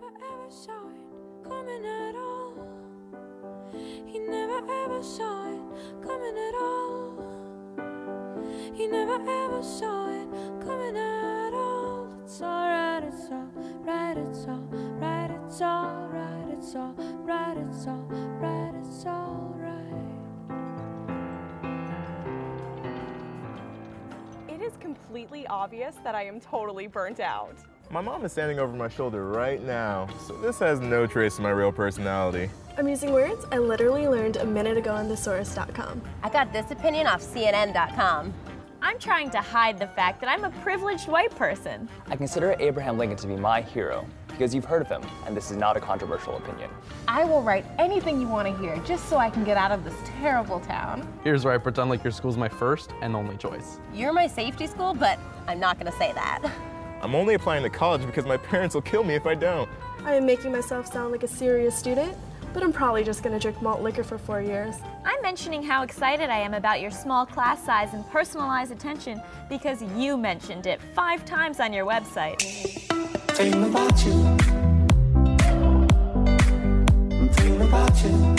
never ever saw it coming at all. He never ever saw it coming at all. He never ever saw it coming at all. It's alright, it's alright, it's alright, it's alright, it's alright, it's alright, it's alright. It is completely obvious that I am totally burnt out. My mom is standing over my shoulder right now, so this has no trace of my real personality. Amusing words I literally learned a minute ago on thesaurus.com. I got this opinion off CNN.com. I'm trying to hide the fact that I'm a privileged white person. I consider Abraham Lincoln to be my hero because you've heard of him, and this is not a controversial opinion. I will write anything you want to hear just so I can get out of this terrible town. Here's where I pretend like your school's my first and only choice. You're my safety school, but I'm not going to say that. I'm only applying to college because my parents will kill me if I don't. I am making myself sound like a serious student, but I'm probably just going to drink malt liquor for 4 years. I'm mentioning how excited I am about your small class size and personalized attention because you mentioned it 5 times on your website. Thinking about you. I'm thinking about you.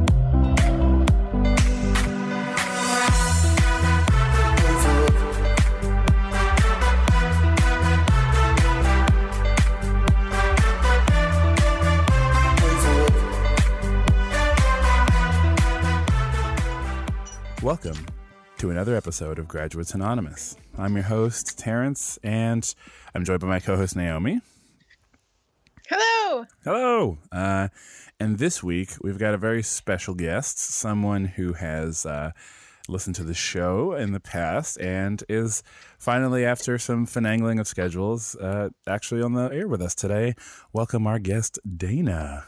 Welcome to another episode of Graduates Anonymous. I'm your host, Terrence, and I'm joined by my co-host, Naomi. Hello! Hello! And this week, we've got a very special guest, someone who has listened to the show in the past and is finally, after some finagling of schedules, actually on the air with us today. Welcome our guest, Dana.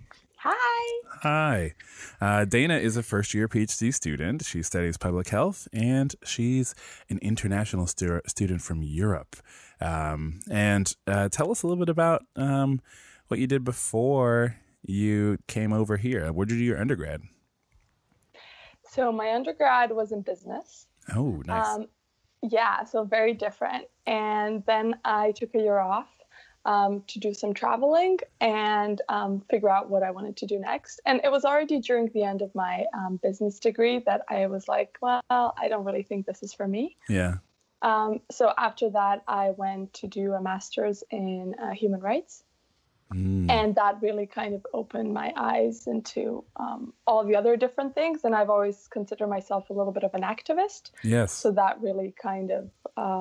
Hi. Hi. Dana is a first-year PhD student. She studies public health, and she's an international student from Europe. And tell us a little bit about what you did before you came over here. Where did you do your undergrad? So my undergrad was in business. Oh, nice. Yeah, so very different. And then I took a year off to do some traveling and figure out what I wanted to do next. And it was already during the end of my business degree that I was like, well, I don't really think this is for me. Yeah. So after that, I went to do a master's in human rights. And that really kind of opened my eyes into all the other different things. And I've always considered myself a little bit of an activist. Yes. So that really kind of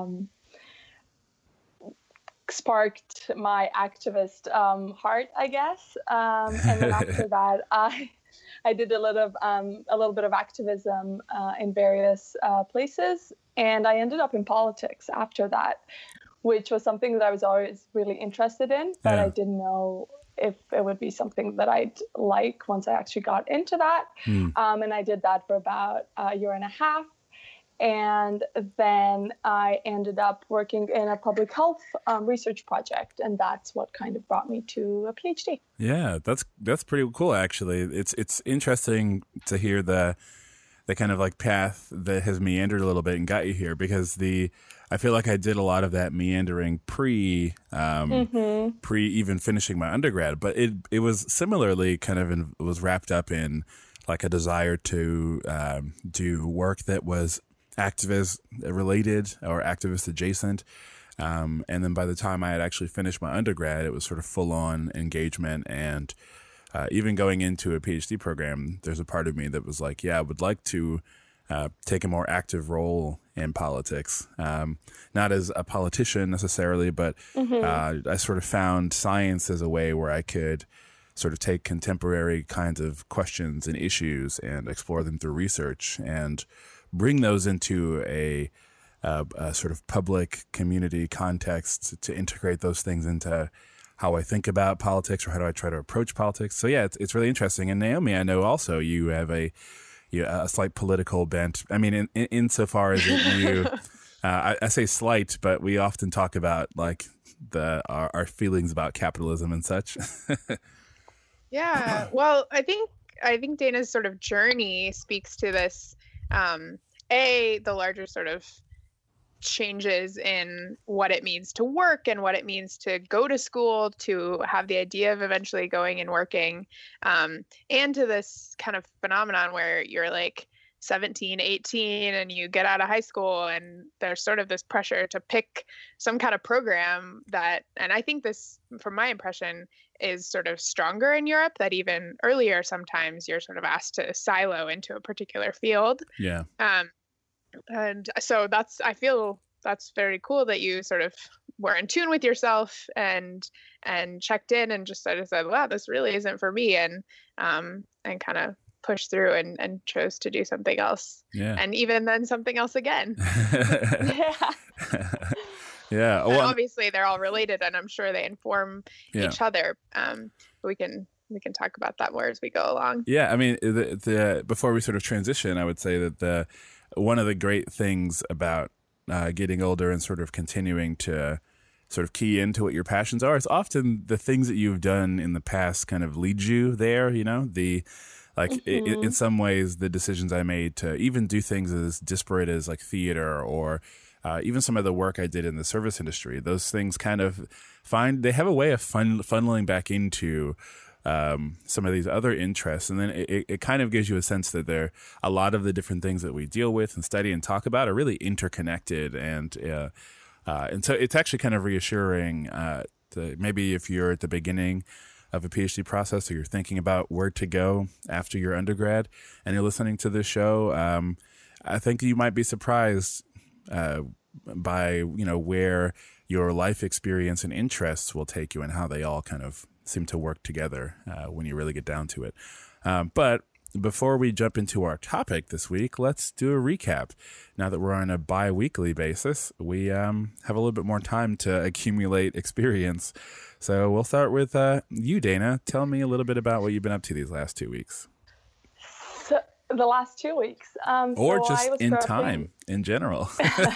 sparked my activist heart, I guess. And then after that, I did a little bit of activism in various places, and I ended up in politics after that, which was something that I was always really interested in, but I didn't know if it would be something that I'd like once I actually got into that. And I did that for about a year and a half. And then I ended up working in a public health research project, and that's what kind of brought me to a PhD. Yeah, that's pretty cool, actually. It's interesting to hear the kind of like path that has meandered a little bit and got you here, because I feel like I did a lot of that meandering pre even finishing my undergrad, but it was similarly kind of was wrapped up in like a desire to do work that was activist related or activist adjacent. And then by the time I had actually finished my undergrad, it was sort of full on engagement. And even going into a PhD program, there's a part of me that was like, yeah, I would like to take a more active role in politics. Not as a politician necessarily, but I sort of found science as a way where I could sort of take contemporary kinds of questions and issues and explore them through research and bring those into a sort of public community context to integrate those things into how I think about politics or how do I try to approach politics. So yeah, it's really interesting. And Naomi, I know also you have a slight political bent. I mean, insofar as I say slight, but we often talk about like our feelings about capitalism and such. Yeah, well, I think Dana's sort of journey speaks to this. The larger sort of changes in what it means to work and what it means to go to school, to have the idea of eventually going and working, and to this kind of phenomenon where you're like 17, 18 and you get out of high school and there's sort of this pressure to pick some kind of program that, and I think this, from my impression, is sort of stronger in Europe, that even earlier sometimes you're sort of asked to silo into a particular field. Yeah. And so I feel that's very cool that you sort of were in tune with yourself and checked in and just sort of said, wow, this really isn't for me. And kind of pushed through and chose to do something else. Yeah. And even then something else again. Yeah. And obviously they're all related and I'm sure they inform each other. We can talk about that more as we go along. Yeah. I mean, the before we sort of transition, I would say that one of the great things about getting older and sort of continuing to sort of key into what your passions are, it's often the things that you've done in the past kind of lead you there, you know, in some ways, the decisions I made to even do things as disparate as like theater or even some of the work I did in the service industry, those things kind of they have a way of funneling back into some of these other interests. And then it kind of gives you a sense that a lot of the different things that we deal with and study and talk about are really interconnected. And so it's actually kind of reassuring maybe if you're at the beginning of a PhD process or you're thinking about where to go after your undergrad and you're listening to this show, I think you might be surprised by, where your life experience and interests will take you and how they all kind of seem to work together when you really get down to it. But before we jump into our topic this week, let's do a recap. Now that we're on a bi-weekly basis, we have a little bit more time to accumulate experience. So we'll start with you, Dana. Tell me a little bit about what you've been up to these last 2 weeks. So, the last 2 weeks. Or just in time, in general.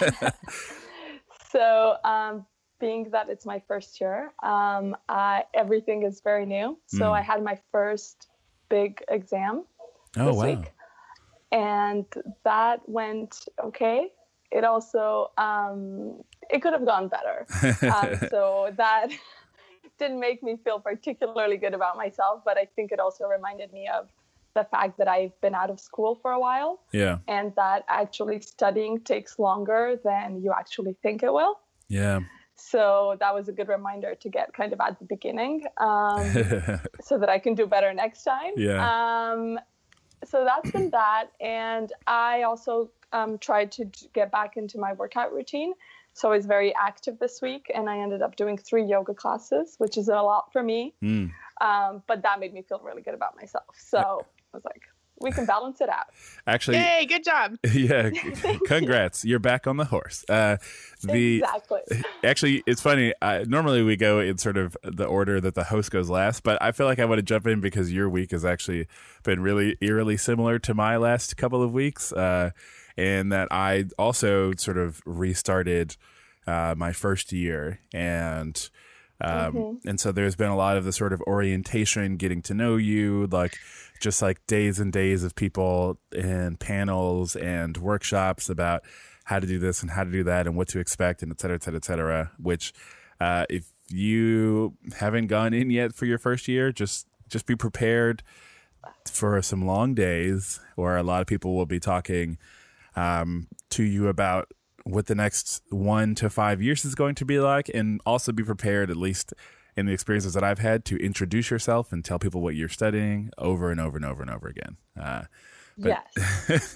So, being that it's my first year, everything is very new. So I had my first big exam this week. And that went okay. It also, it could have gone better. So that didn't make me feel particularly good about myself, but I think it also reminded me of the fact that I've been out of school for a while. Yeah. And that actually studying takes longer than you actually think it will. Yeah. So that was a good reminder to get kind of at the beginning so that I can do better next time. Yeah. So that's been that. And I also tried to get back into my workout routine. So I was very active this week and I ended up doing 3 yoga classes, which is a lot for me. But that made me feel really good about myself. So I was like, we can balance it out. Actually, yay, good job. Yeah, congrats. You're back on the horse. Exactly. Actually, it's funny. Normally we go in sort of the order that the host goes last, but I feel like I want to jump in because your week has actually been really eerily similar to my last couple of weeks. And that I also sort of restarted my first year. And so there's been a lot of the sort of orientation, getting to know you, just days and days of people and panels and workshops about how to do this and how to do that and what to expect and et cetera, which if you haven't gone in yet for your first year, just be prepared for some long days where a lot of people will be talking to you about what the next 1 to 5 years is going to be like, and also be prepared, at least in the experiences that I've had, to introduce yourself and tell people what you're studying over and over and over and over again. Yes,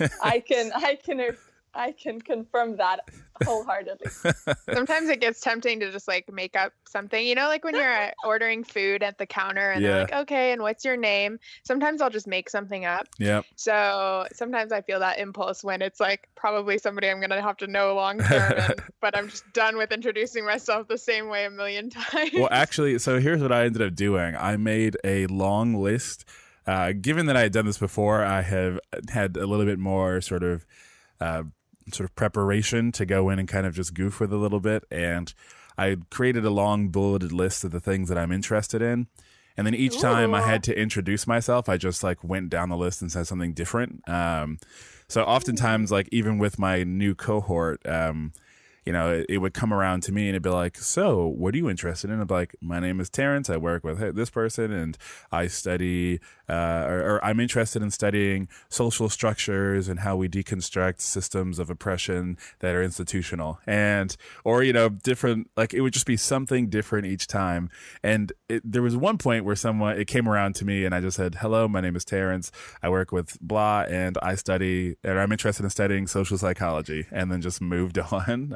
I can confirm that wholeheartedly. Sometimes it gets tempting to just make up something, like when you're ordering food at the counter and they're like, okay, and what's your name? Sometimes I'll just make something up. Yeah. So sometimes I feel that impulse when it's probably somebody I'm going to have to know long term, but I'm just done with introducing myself the same way a million times. Well, actually, so here's what I ended up doing. I made a long list. Given that I had done this before, I have had a little bit more sort of preparation to go in and kind of just goof with a little bit. And I created a long bulleted list of the things that I'm interested in. And then each time I had to introduce myself, I just went down the list and said something different. So oftentimes, even with my new cohort, it would come around to me and it'd be like, so what are you interested in? I'd be like, my name is Terrence. I work with this person and I study, or I'm interested in studying social structures and how we deconstruct systems of oppression that are institutional, or different, like it would just be something different each time. And there was one point where it came around to me and I just said, hello, my name is Terrence. I work with blah and I'm interested in studying social psychology, and then just moved on.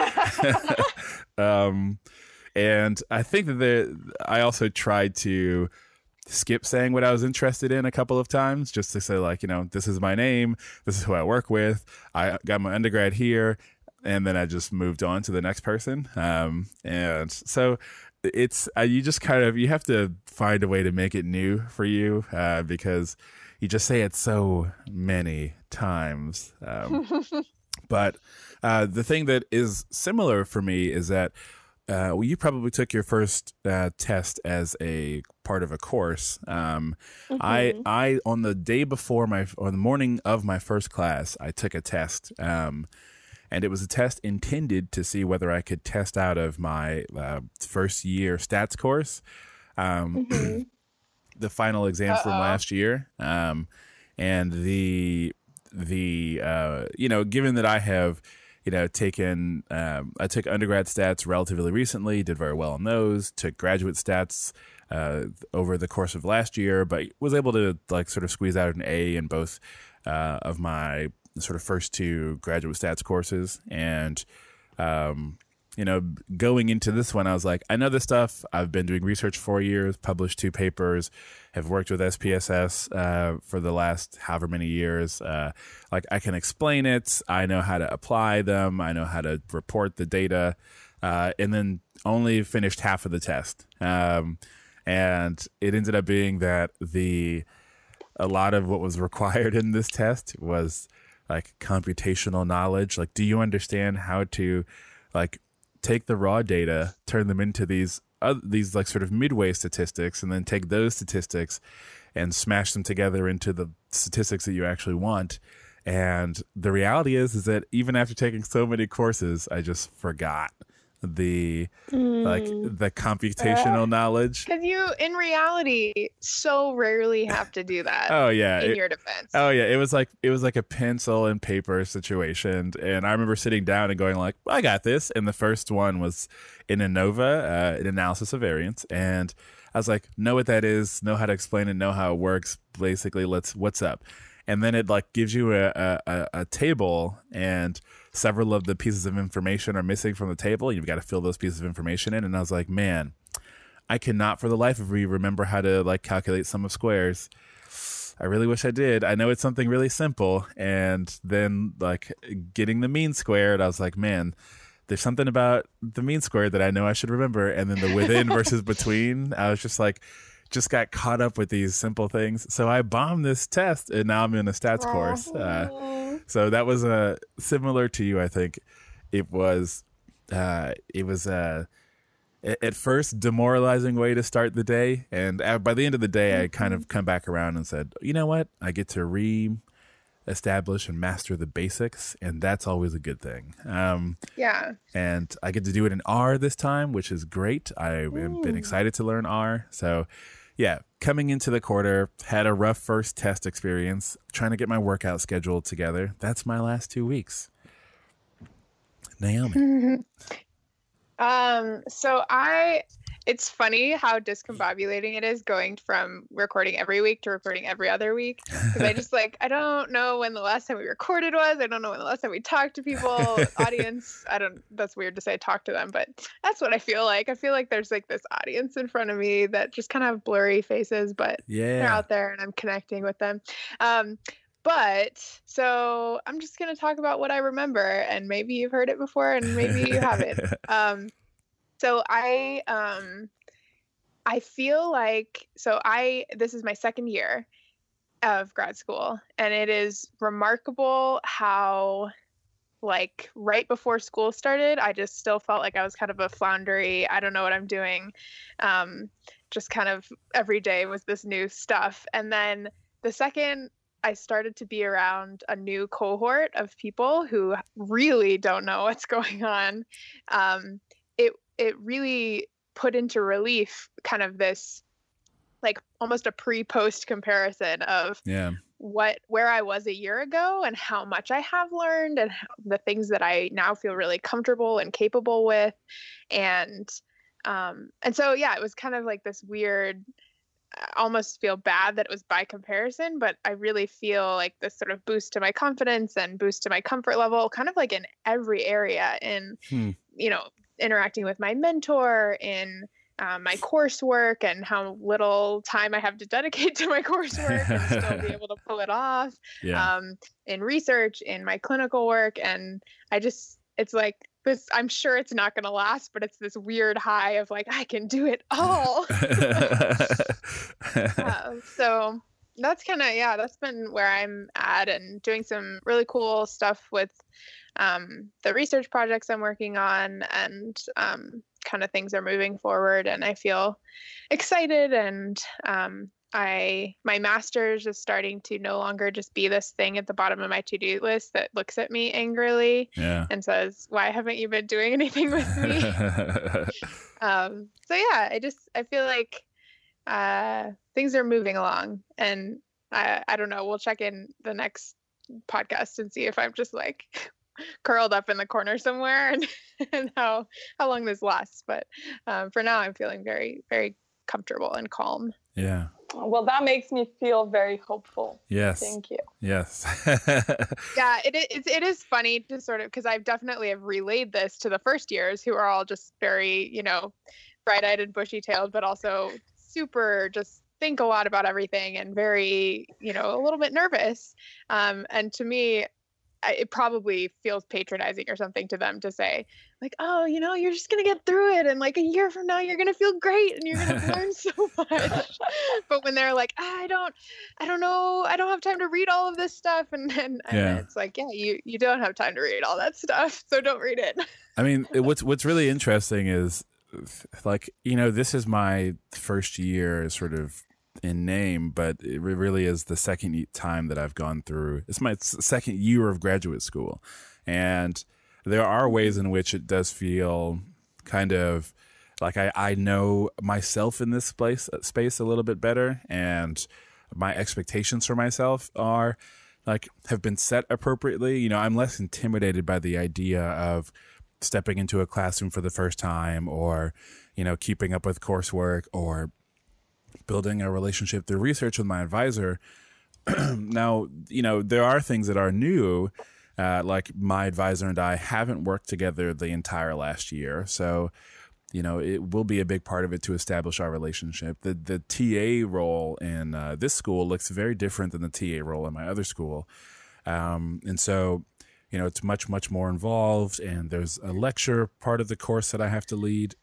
And I think that I also tried to skip saying what I was interested in a couple of times, just to say like, this is my name, this is who I work with, I got my undergrad here, and then I just moved on to the next person. And so it's you just you have to find a way to make it new for you, because you just say it so many times. But the thing that is similar for me is that you probably took your first test as a part of a course. I on the day before on the morning of my first class, I took a test, and it was a test intended to see whether I could test out of my first year stats course, the final exams from last year, and the given that I have taken, I took undergrad stats relatively recently, did very well on those, took graduate stats over the course of last year, but was able to sort of squeeze out an A in both of my sort of first two graduate stats courses. And, going into this one, I was like, I know this stuff. I've been doing research 4 years, published 2 papers, have worked with SPSS for the last however many years. I can explain it. I know how to apply them. I know how to report the data, and then only finished half of the test. And it ended up being that a lot of what was required in this test was computational knowledge. Do you understand how to take the raw data, turn them into these sort of midway statistics, and then take those statistics and smash them together into the statistics that you actually want. And the reality is that even after taking so many courses, I just forgot the computational knowledge, because you in reality so rarely have to do that. In your defense, it was like a pencil and paper situation. And I remember sitting down and going like, I got this. And the first one was in ANOVA, an analysis of variance, and I was like, know what that is, know how to explain it, know how it works, basically what's up. And then it gives you a table, and several of the pieces of information are missing from the table. You've got to fill those pieces of information in. And I was like, man, I cannot for the life of me remember how to calculate sum of squares. I really wish I did. I know it's something really simple. And then getting the mean squared, I was like, man, there's something about the mean squared that I know I should remember. And then the within versus between, I was just got caught up with these simple things. So I bombed this test, and now I'm in a stats course. So that was similar to you, I think. It was at first demoralizing way to start the day. And by the end of the day, I kind of come back around and said, you know what? I get to re-establish and master the basics, and that's always a good thing. And I get to do it in R this time, which is great. I've been excited to learn R. So yeah, coming into the quarter, had a rough first test experience, trying to get my workout schedule together. That's my last 2 weeks. Naomi. It's funny how discombobulating it is going from recording every week to recording every other week. Because I don't know when the last time we recorded was. I don't know when the last time we talked to people, audience. That's weird to say talk to them, but that's what I feel like. I feel like there's this audience in front of me that just kind of have blurry faces, but they're out there and I'm connecting with them. So I'm just going to talk about what I remember, and maybe you've heard it before and maybe you haven't. So I feel like, this is my second year of grad school, and it is remarkable how right before school started, I just still felt like I was kind of a floundery, I don't know what I'm doing. Just kind of every day was this new stuff. And then the second I started to be around a new cohort of people who really don't know what's going on, it really put into relief kind of this, like, almost a pre-post comparison of where I was a year ago and how much I have learned and the things that I now feel really comfortable and capable with. And so, yeah, it was kind of like this weird, I almost feel bad that it was by comparison, but I really feel like this sort of boost to my confidence and boost to my comfort level, kind of like in every area, in, you know, interacting with my mentor, in my coursework and how little time I have to dedicate to my coursework and still be able to pull it off, in research, in my clinical work. And it's like this, I'm sure it's not going to last, but it's this weird high of like, I can do it all. So that's kind of, that's been where I'm at, and doing some really cool stuff with the research projects I'm working on, and kind of things are moving forward, and I feel excited. And my master's is starting to no longer just be this thing at the bottom of my to-do list that looks at me angrily and says, why haven't you been doing anything with me? So yeah, I feel like things are moving along, and I don't know, we'll check in the next podcast and see if I'm just like curled up in the corner somewhere, and how long this lasts. But for now, I'm feeling very, very comfortable and calm. Yeah. Well, that makes me feel very hopeful. Yes. Thank you. Yes. Yeah, it is funny to sort of, because I've definitely have relayed this to the first years, who are all just very, you know, bright-eyed and bushy-tailed, but also super just think a lot about everything and very, you know, a little bit nervous. And to me, it probably feels patronizing or something to them to say, like, oh, you know, you're just going to get through it, and like a year from now, you're going to feel great and you're going to learn so much. But when they're like, I don't know, I don't have time to read all of this stuff. And it's like, yeah, you don't have time to read all that stuff, so don't read it. I mean, what's really interesting is, like, you know, this is my first year sort of in name, but it really is the second time that I've gone through. It's my second year of graduate school, and there are ways in which it does feel kind of like I know myself in this space a little bit better, and my expectations for myself are like have been set appropriately. You know, I'm less intimidated by the idea of stepping into a classroom for the first time, or, you know, keeping up with coursework, or building a relationship through research with my advisor. Now, you know, there are things that are new, like my advisor and I haven't worked together the entire last year. So, you know, it will be a big part of it to establish our relationship. The TA role in this school looks very different than the TA role in my other school. And so, you know, it's much, much more involved, and there's a lecture part of the course that I have to lead.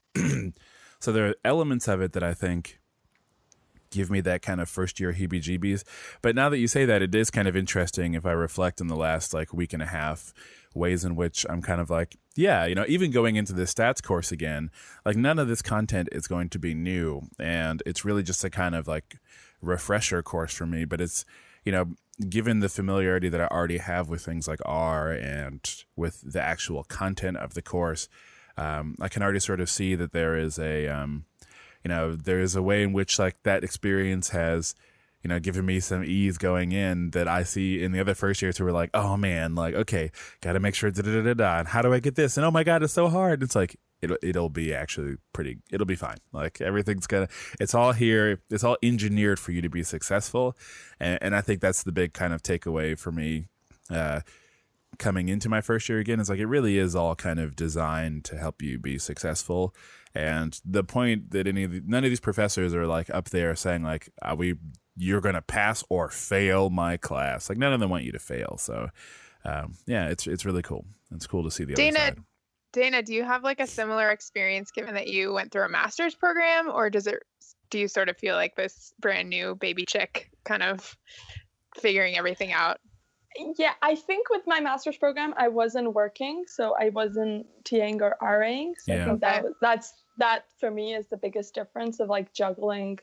So there are elements of it that I think give me that kind of first year heebie-jeebies. But now that you say that, it is kind of interesting if I reflect on the last like week and a half, ways in which I'm kind of like, yeah, you know, even going into the stats course again, like none of this content is going to be new. And it's really just a kind of like refresher course for me. But it's, you know, given the familiarity that I already have with things like R and with the actual content of the course, I can already sort of see that there is a, you know, there is a way in which like that experience has, you know, given me some ease going in that I see in the other first years who were like, oh man, like, okay, got to make sure and how do I get this? And oh my God, it's so hard. It's like, it'll be actually it'll be fine. Like everything's it's all here. It's all engineered for you to be successful. And I think that's the big kind of takeaway for me, coming into my first year again, is like, it really is all kind of designed to help you be successful. And the point that none of these professors are like up there saying like, you're going to pass or fail my class. Like none of them want you to fail. So, yeah, it's really cool. It's cool to see the other side. Dana, do you have like a similar experience given that you went through a master's program, or do you sort of feel like this brand new baby chick kind of figuring everything out? Yeah, I think with my master's program, I wasn't working, so I wasn't TAing or RAing. So I think that for me is the biggest difference of like juggling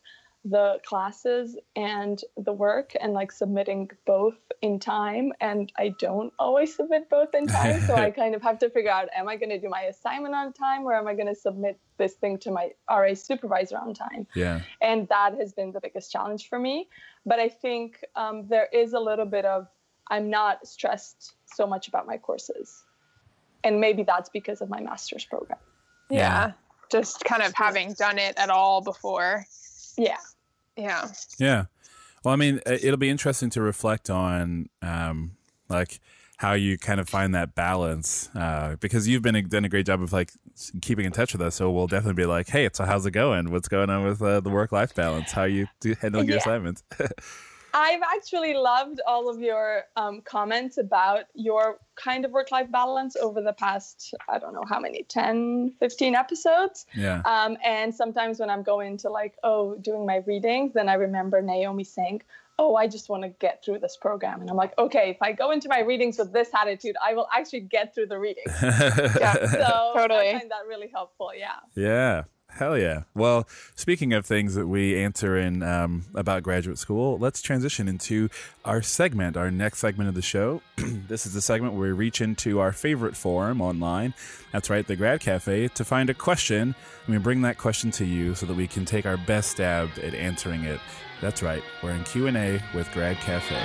the classes and the work and like submitting both in time, and I don't always submit both in time. So I kind of have to figure out, am I going to do my assignment on time, or am I going to submit this thing to my RA supervisor on time? Yeah. And that has been the biggest challenge for me. But I think there is a little bit of, I'm not stressed so much about my courses. And maybe that's because of my master's program. Yeah. Just kind of having done it at all before. Yeah. Yeah. Yeah. Well, I mean, it'll be interesting to reflect on, like how you kind of find that balance, because you've done a great job of like keeping in touch with us. So we'll definitely be like, hey, so how's it going? What's going on with the work-life balance? How you handling your assignments? I've actually loved all of your comments about your kind of work-life balance over the past, I don't know how many, 10, 15 episodes. Yeah. And sometimes when I'm going to like, doing my readings, then I remember Naomi saying, I just want to get through this program. And I'm like, okay, if I go into my readings with this attitude, I will actually get through the readings. So Totally. I find that really helpful. Yeah. Yeah. Hell yeah. Well, speaking of things that we answer in about graduate school, let's transition into our segment, our next segment of the show. This is the segment where we reach into our favorite forum online. That's right, the Grad Cafe, to find a question. And we bring that question to you so that we can take our best stab at answering it. That's right, we're in Q&A with Grad Cafe.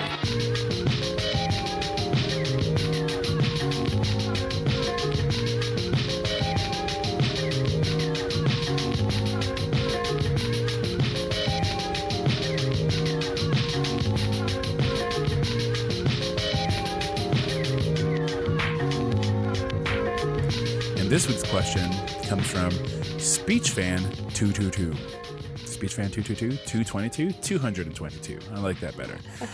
This week's question comes from SpeechFan222. SpeechFan222, 222, 222. I like that better.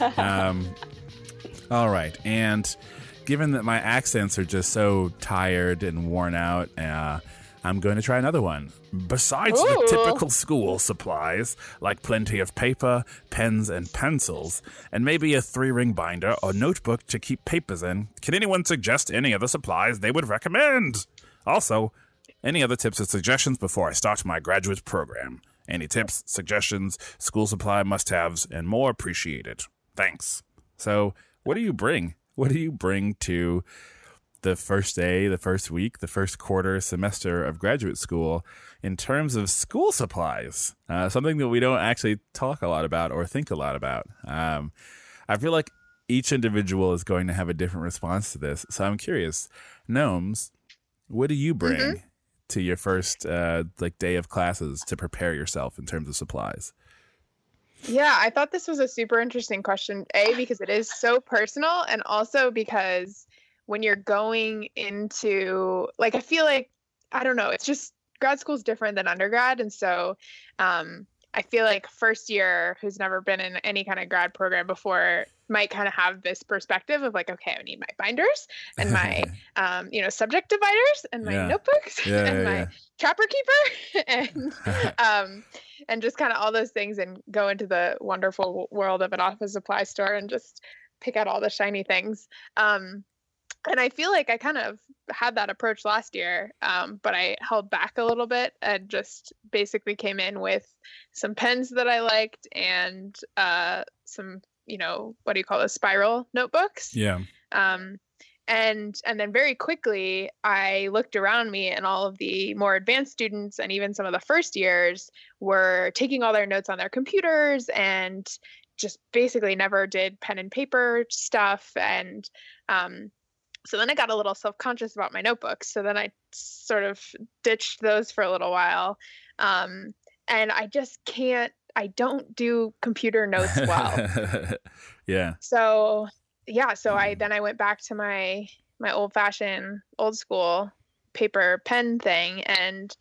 All right. And given that my accents are just so tired and worn out, I'm going to try another one. Besides the typical school supplies, like plenty of paper, pens, and pencils, and maybe a 3-ring binder or notebook to keep papers in, can anyone suggest any other supplies they would recommend? Also, any other tips or suggestions before I start my graduate program? Any tips, suggestions, school supply must-haves, and more appreciated. Thanks. So, what do you bring? What do you bring to the first day, the first week, the first quarter semester of graduate school in terms of school supplies? Something that we don't actually talk a lot about or think a lot about. I feel like each individual is going to have a different response to this. So I'm curious, Gnomes, what do you bring to your first day of classes to prepare yourself in terms of supplies? Yeah, I thought this was a super interesting question, because it is so personal, and also because when you're going into, I feel like, I don't know, it's just grad school is different than undergrad. And so I feel like first year who's never been in any kind of grad program before might kind of have this perspective of like, okay, I need my binders and my, subject dividers and my notebooks and my trapper keeper and just kind of all those things, and go into the wonderful world of an office supply store and just pick out all the shiny things. And I feel like I kind of had that approach last year, but I held back a little bit and just basically came in with some pens that I liked and some, what do you call those, spiral notebooks? Yeah. And then very quickly, I looked around me, and all of the more advanced students and even some of the first years were taking all their notes on their computers and just basically never did pen and paper stuff. And so then I got a little self-conscious about my notebooks. So then I sort of ditched those for a little while. And I just I don't do computer notes well. Yeah. So I went back to my old-fashioned, old school paper pen thing. And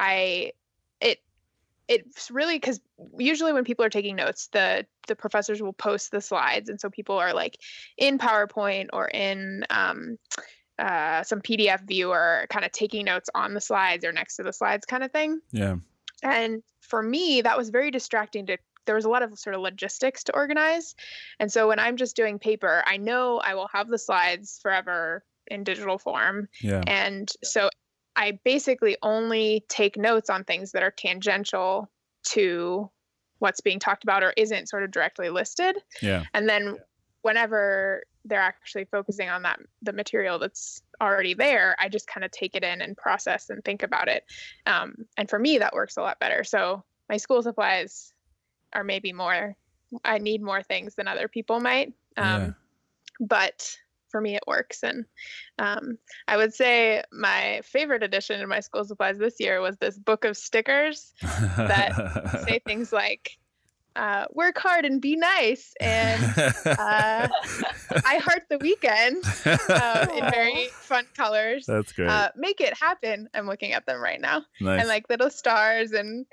it's really, because usually when people are taking notes, the professors will post the slides. And so people are like in PowerPoint or in some PDF viewer kind of taking notes on the slides or next to the slides kind of thing. Yeah. And for me, that was very distracting there was a lot of sort of logistics to organize. And so when I'm just doing paper, I know I will have the slides forever in digital form. Yeah. And so I basically only take notes on things that are tangential to what's being talked about or isn't sort of directly listed. Yeah. And then whenever they're actually focusing on the material that's already there, I just kind of take it in and process and think about it. And for me, that works a lot better. So my school supplies are maybe I need more things than other people might. But for me, it works. And I would say my favorite addition to my school supplies this year was this book of stickers that say things like, work hard and be nice, and I heart the weekend in very fun colors. That's great. Make it happen. I'm looking at them right now. Nice. And like little stars and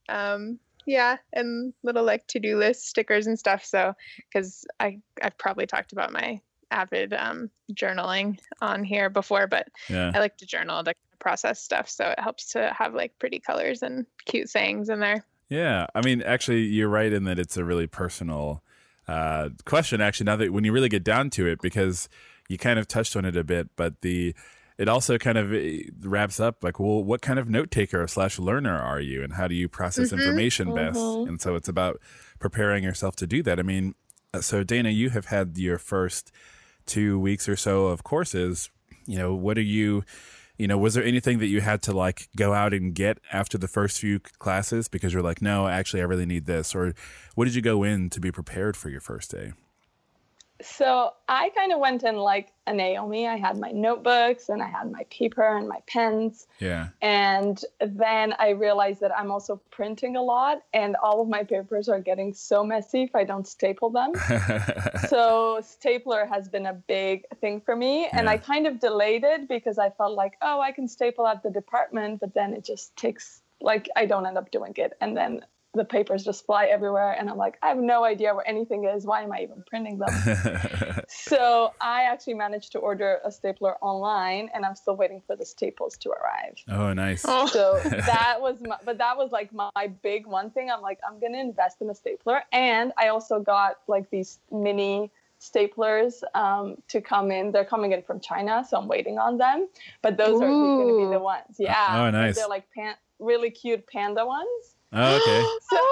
and little like to-do list stickers and stuff. So because I've probably talked about my avid journaling on here before, but I like to journal to process stuff, so it helps to have like pretty colors and cute sayings in there. Yeah, I mean, actually, you're right in that it's a really personal question, actually, now that when you really get down to it, because you kind of touched on it a bit, but it also kind of wraps up like, well, what kind of note taker / learner are you, and how do you process information best? And so it's about preparing yourself to do that. I mean, so Dana, you have had your first 2 weeks or so of courses. What are you... was there anything that you had to like go out and get after the first few classes because you're like, no, actually, I really need this? Or what did you go in to be prepared for your first day? So I kind of went in like a Naomi. I had my notebooks and I had my paper and my pens. Yeah. And then I realized that I'm also printing a lot and all of my papers are getting so messy if I don't staple them. So stapler has been a big thing for me. And I kind of delayed it because I felt like, oh, I can staple at the department, but then it just takes, like, I don't end up doing it. And then the papers just fly everywhere. And I'm like, I have no idea where anything is. Why am I even printing them? So I actually managed to order a stapler online and I'm still waiting for the staples to arrive. Oh, nice. So that was like my big one thing. I'm like, I'm going to invest in a stapler. And I also got like these mini staplers to come in. They're coming in from China, so I'm waiting on them. But those are going to be the ones. Yeah. Oh, nice. They're like really cute panda ones. Oh, okay.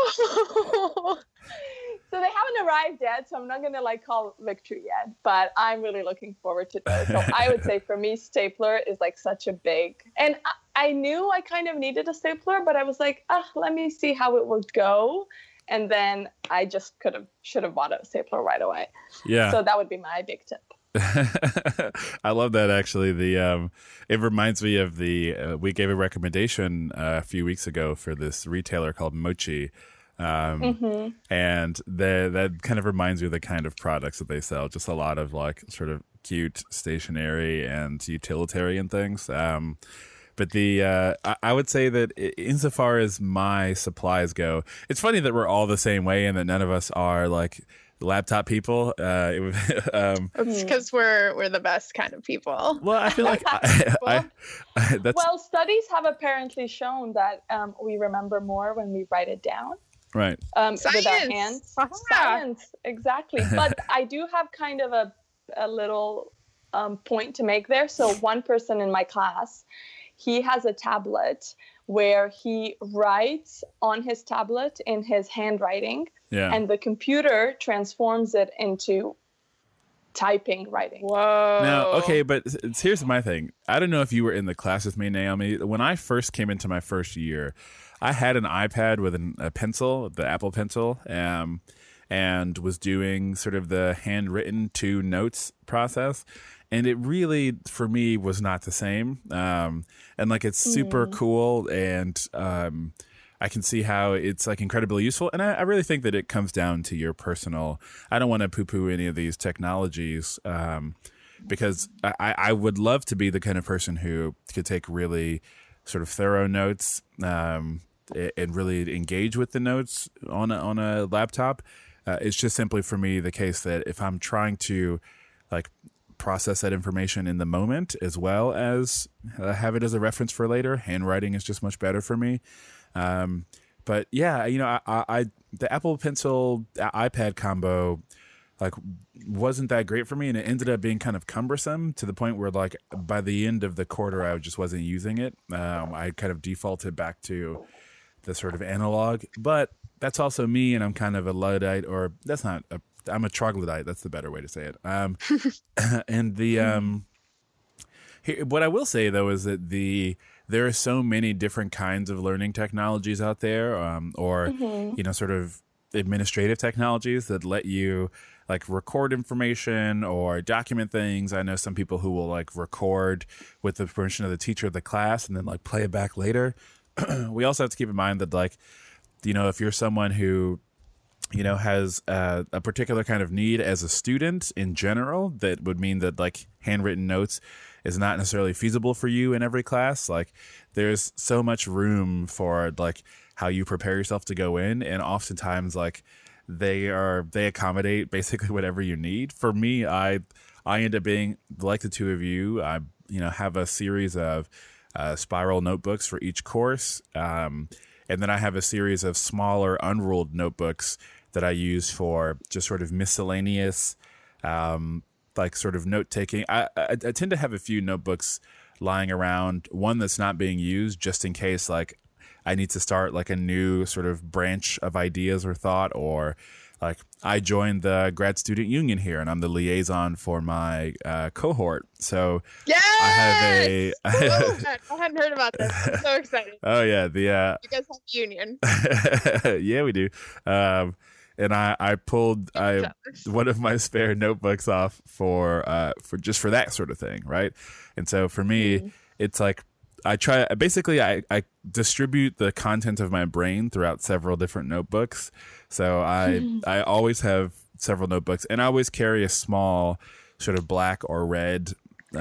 So they haven't arrived yet, so I'm not going to like call victory yet, but I'm really looking forward to those. So I would say for me, stapler is like such a big, and I knew I kind of needed a stapler, but I was like, let me see how it will go. And then I just should have bought a stapler right away. Yeah. So that would be my big tip. I love that, actually. It reminds me of we gave a recommendation a few weeks ago for this retailer called Mochi, and that kind of reminds me of the kind of products that they sell. Just a lot of like sort of cute stationery and utilitarian things. But I would say that insofar as my supplies go, it's funny that we're all the same way and that none of us are like laptop people. It's because we're the best kind of people. Well, I feel like well, studies have apparently shown that we remember more when we write it down. Right. With our hands. Science, exactly. But I do have kind of a little point to make there. So one person in my class, he has a tablet where he writes on his tablet in his handwriting, and the computer transforms it into typing writing. Whoa. Now, okay, but here's my thing. I don't know if you were in the class with me, Naomi. When I first came into my first year, I had an iPad with a pencil, the Apple Pencil, and was doing sort of the handwritten to notes process. And it really, for me, was not the same. And like, it's super cool. And I can see how it's like incredibly useful. And I really think that it comes down to your personal, I don't want to poo-poo any of these technologies, because I would love to be the kind of person who could take really sort of thorough notes, and really engage with the notes on a laptop. It's just simply for me the case that if I'm trying to like process that information in the moment as well as have it as a reference for later, handwriting is just much better for me. But yeah, I the Apple Pencil iPad combo like wasn't that great for me, and it ended up being kind of cumbersome to the point where like by the end of the quarter I just wasn't using it. I kind of defaulted back to the sort of analog, but that's also me, and I'm kind of a Luddite, or I'm a troglodyte. That's the better way to say it. And what I will say though is that there are so many different kinds of learning technologies out there, or sort of administrative technologies that let you like record information or document things. I know some people who will like record with the permission of the teacher of the class and then like play it back later. We also have to keep in mind that like, if you're someone who, has a particular kind of need as a student in general, that would mean that like handwritten notes is not necessarily feasible for you in every class. Like there's so much room for like how you prepare yourself to go in. And oftentimes like they accommodate basically whatever you need. For me, I end up being like the two of you. I, have a series of spiral notebooks for each course. And then I have a series of smaller unruled notebooks that I use for just sort of miscellaneous, like sort of note taking. I tend to have a few notebooks lying around, one that's not being used just in case like I need to start like a new sort of branch of ideas or thought, or like I joined the grad student union here and I'm the liaison for my cohort. So yes! I hadn't heard about this. I'm so excited. Oh yeah. You guys have a union. Yeah, we do. And I pulled one of my spare notebooks off for that sort of thing. Right. And so for me, it's like, I distribute the content of my brain throughout several different notebooks. So I always have several notebooks, and I always carry a small sort of black or red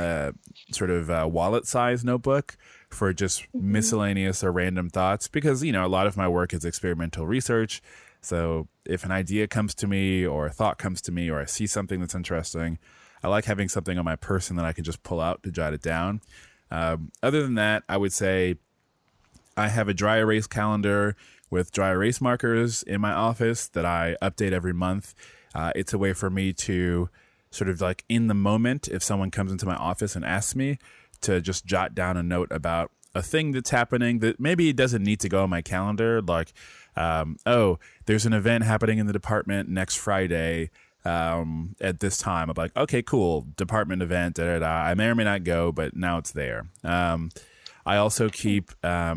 wallet size notebook for just miscellaneous or random thoughts, because, a lot of my work is experimental research. So if an idea comes to me or a thought comes to me or I see something that's interesting, I like having something on my person that I can just pull out to jot it down. Other than that, I would say I have a dry erase calendar with dry erase markers in my office that I update every month. It's a way for me to sort of like in the moment, if someone comes into my office and asks me, to just jot down a note about a thing that's happening that maybe it doesn't need to go on my calendar. Like, there's an event happening in the department next Friday at this time. I'm like, okay, cool, department event, I may or may not go, but now it's there. I also keep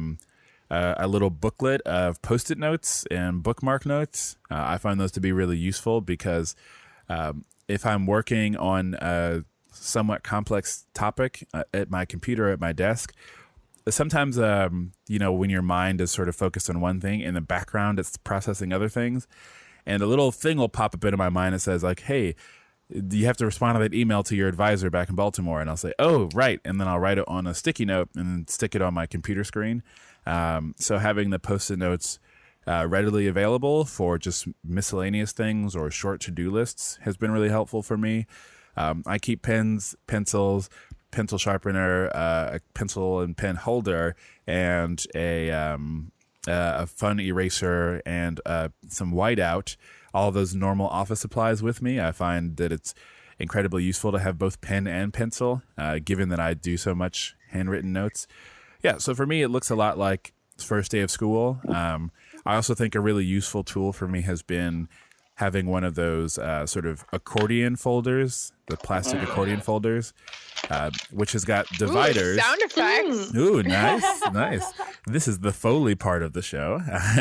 a little booklet of Post-it notes and bookmark notes. I find those to be really useful because if I'm working on a somewhat complex topic at my computer at my desk, sometimes, when your mind is sort of focused on one thing, in the background it's processing other things. And a little thing will pop up into my mind that says like, hey, you have to respond to that email to your advisor back in Baltimore. And I'll say, oh, right. And then I'll write it on a sticky note and stick it on my computer screen. So having the Post-it notes readily available for just miscellaneous things or short to-do lists has been really helpful for me. I keep pens, pencils, pencil sharpener, a pencil and pen holder, and a fun eraser and some whiteout, all of those normal office supplies with me. I find that it's incredibly useful to have both pen and pencil, given that I do so much handwritten notes. Yeah, so for me, it looks a lot like first day of school. I also think a really useful tool for me has been having one of those sort of accordion folders, the plastic accordion folders, which has got dividers. Ooh, sound effects. Ooh, nice, nice. This is the Foley part of the show.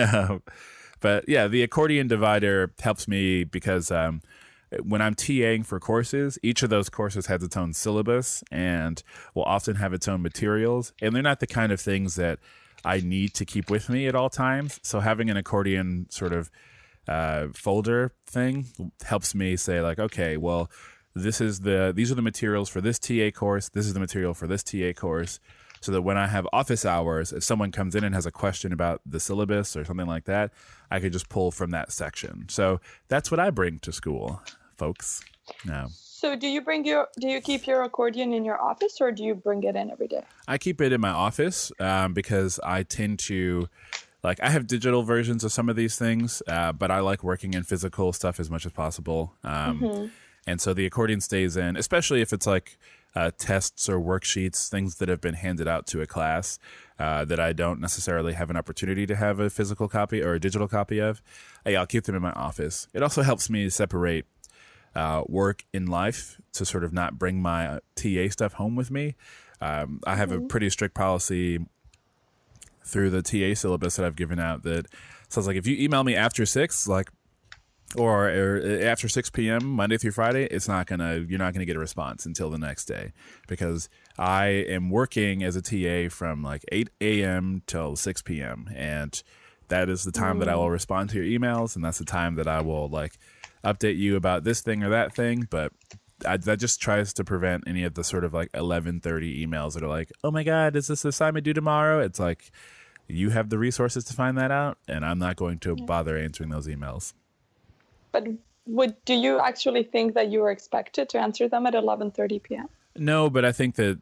But yeah, the accordion divider helps me because when I'm TAing for courses, each of those courses has its own syllabus and will often have its own materials. And they're not the kind of things that I need to keep with me at all times. So having an accordion sort of folder thing helps me say like, okay, well, these are the materials for this TA course. This is the material for this TA course. So that when I have office hours, if someone comes in and has a question about the syllabus or something like that, I could just pull from that section. So that's what I bring to school, folks. No. So do you keep your accordion in your office, or do you bring it in every day? I keep it in my office because I tend to, like, I have digital versions of some of these things, but I like working in physical stuff as much as possible. And so the accordion stays in, especially if it's like tests or worksheets, things that have been handed out to a class that I don't necessarily have an opportunity to have a physical copy or a digital copy of, I'll keep them in my office. It also helps me separate work in life to sort of not bring my TA stuff home with me. I have a pretty strict policy through the TA syllabus that I've given out that says, like, if you email me after 6, like, or after 6 p.m. Monday through Friday, you're not gonna get a response until the next day, because I am working as a TA from like 8 a.m. till 6 p.m. and that is the time that I will respond to your emails, and that's the time that I will like update you about this thing or that thing. But that just tries to prevent any of the sort of like 11:30 emails that are like, oh my God, is this assignment due tomorrow? It's like, you have the resources to find that out, and I'm not going to bother answering those emails. But do you actually think that you were expected to answer them at 11:30 p.m.? No, but I think that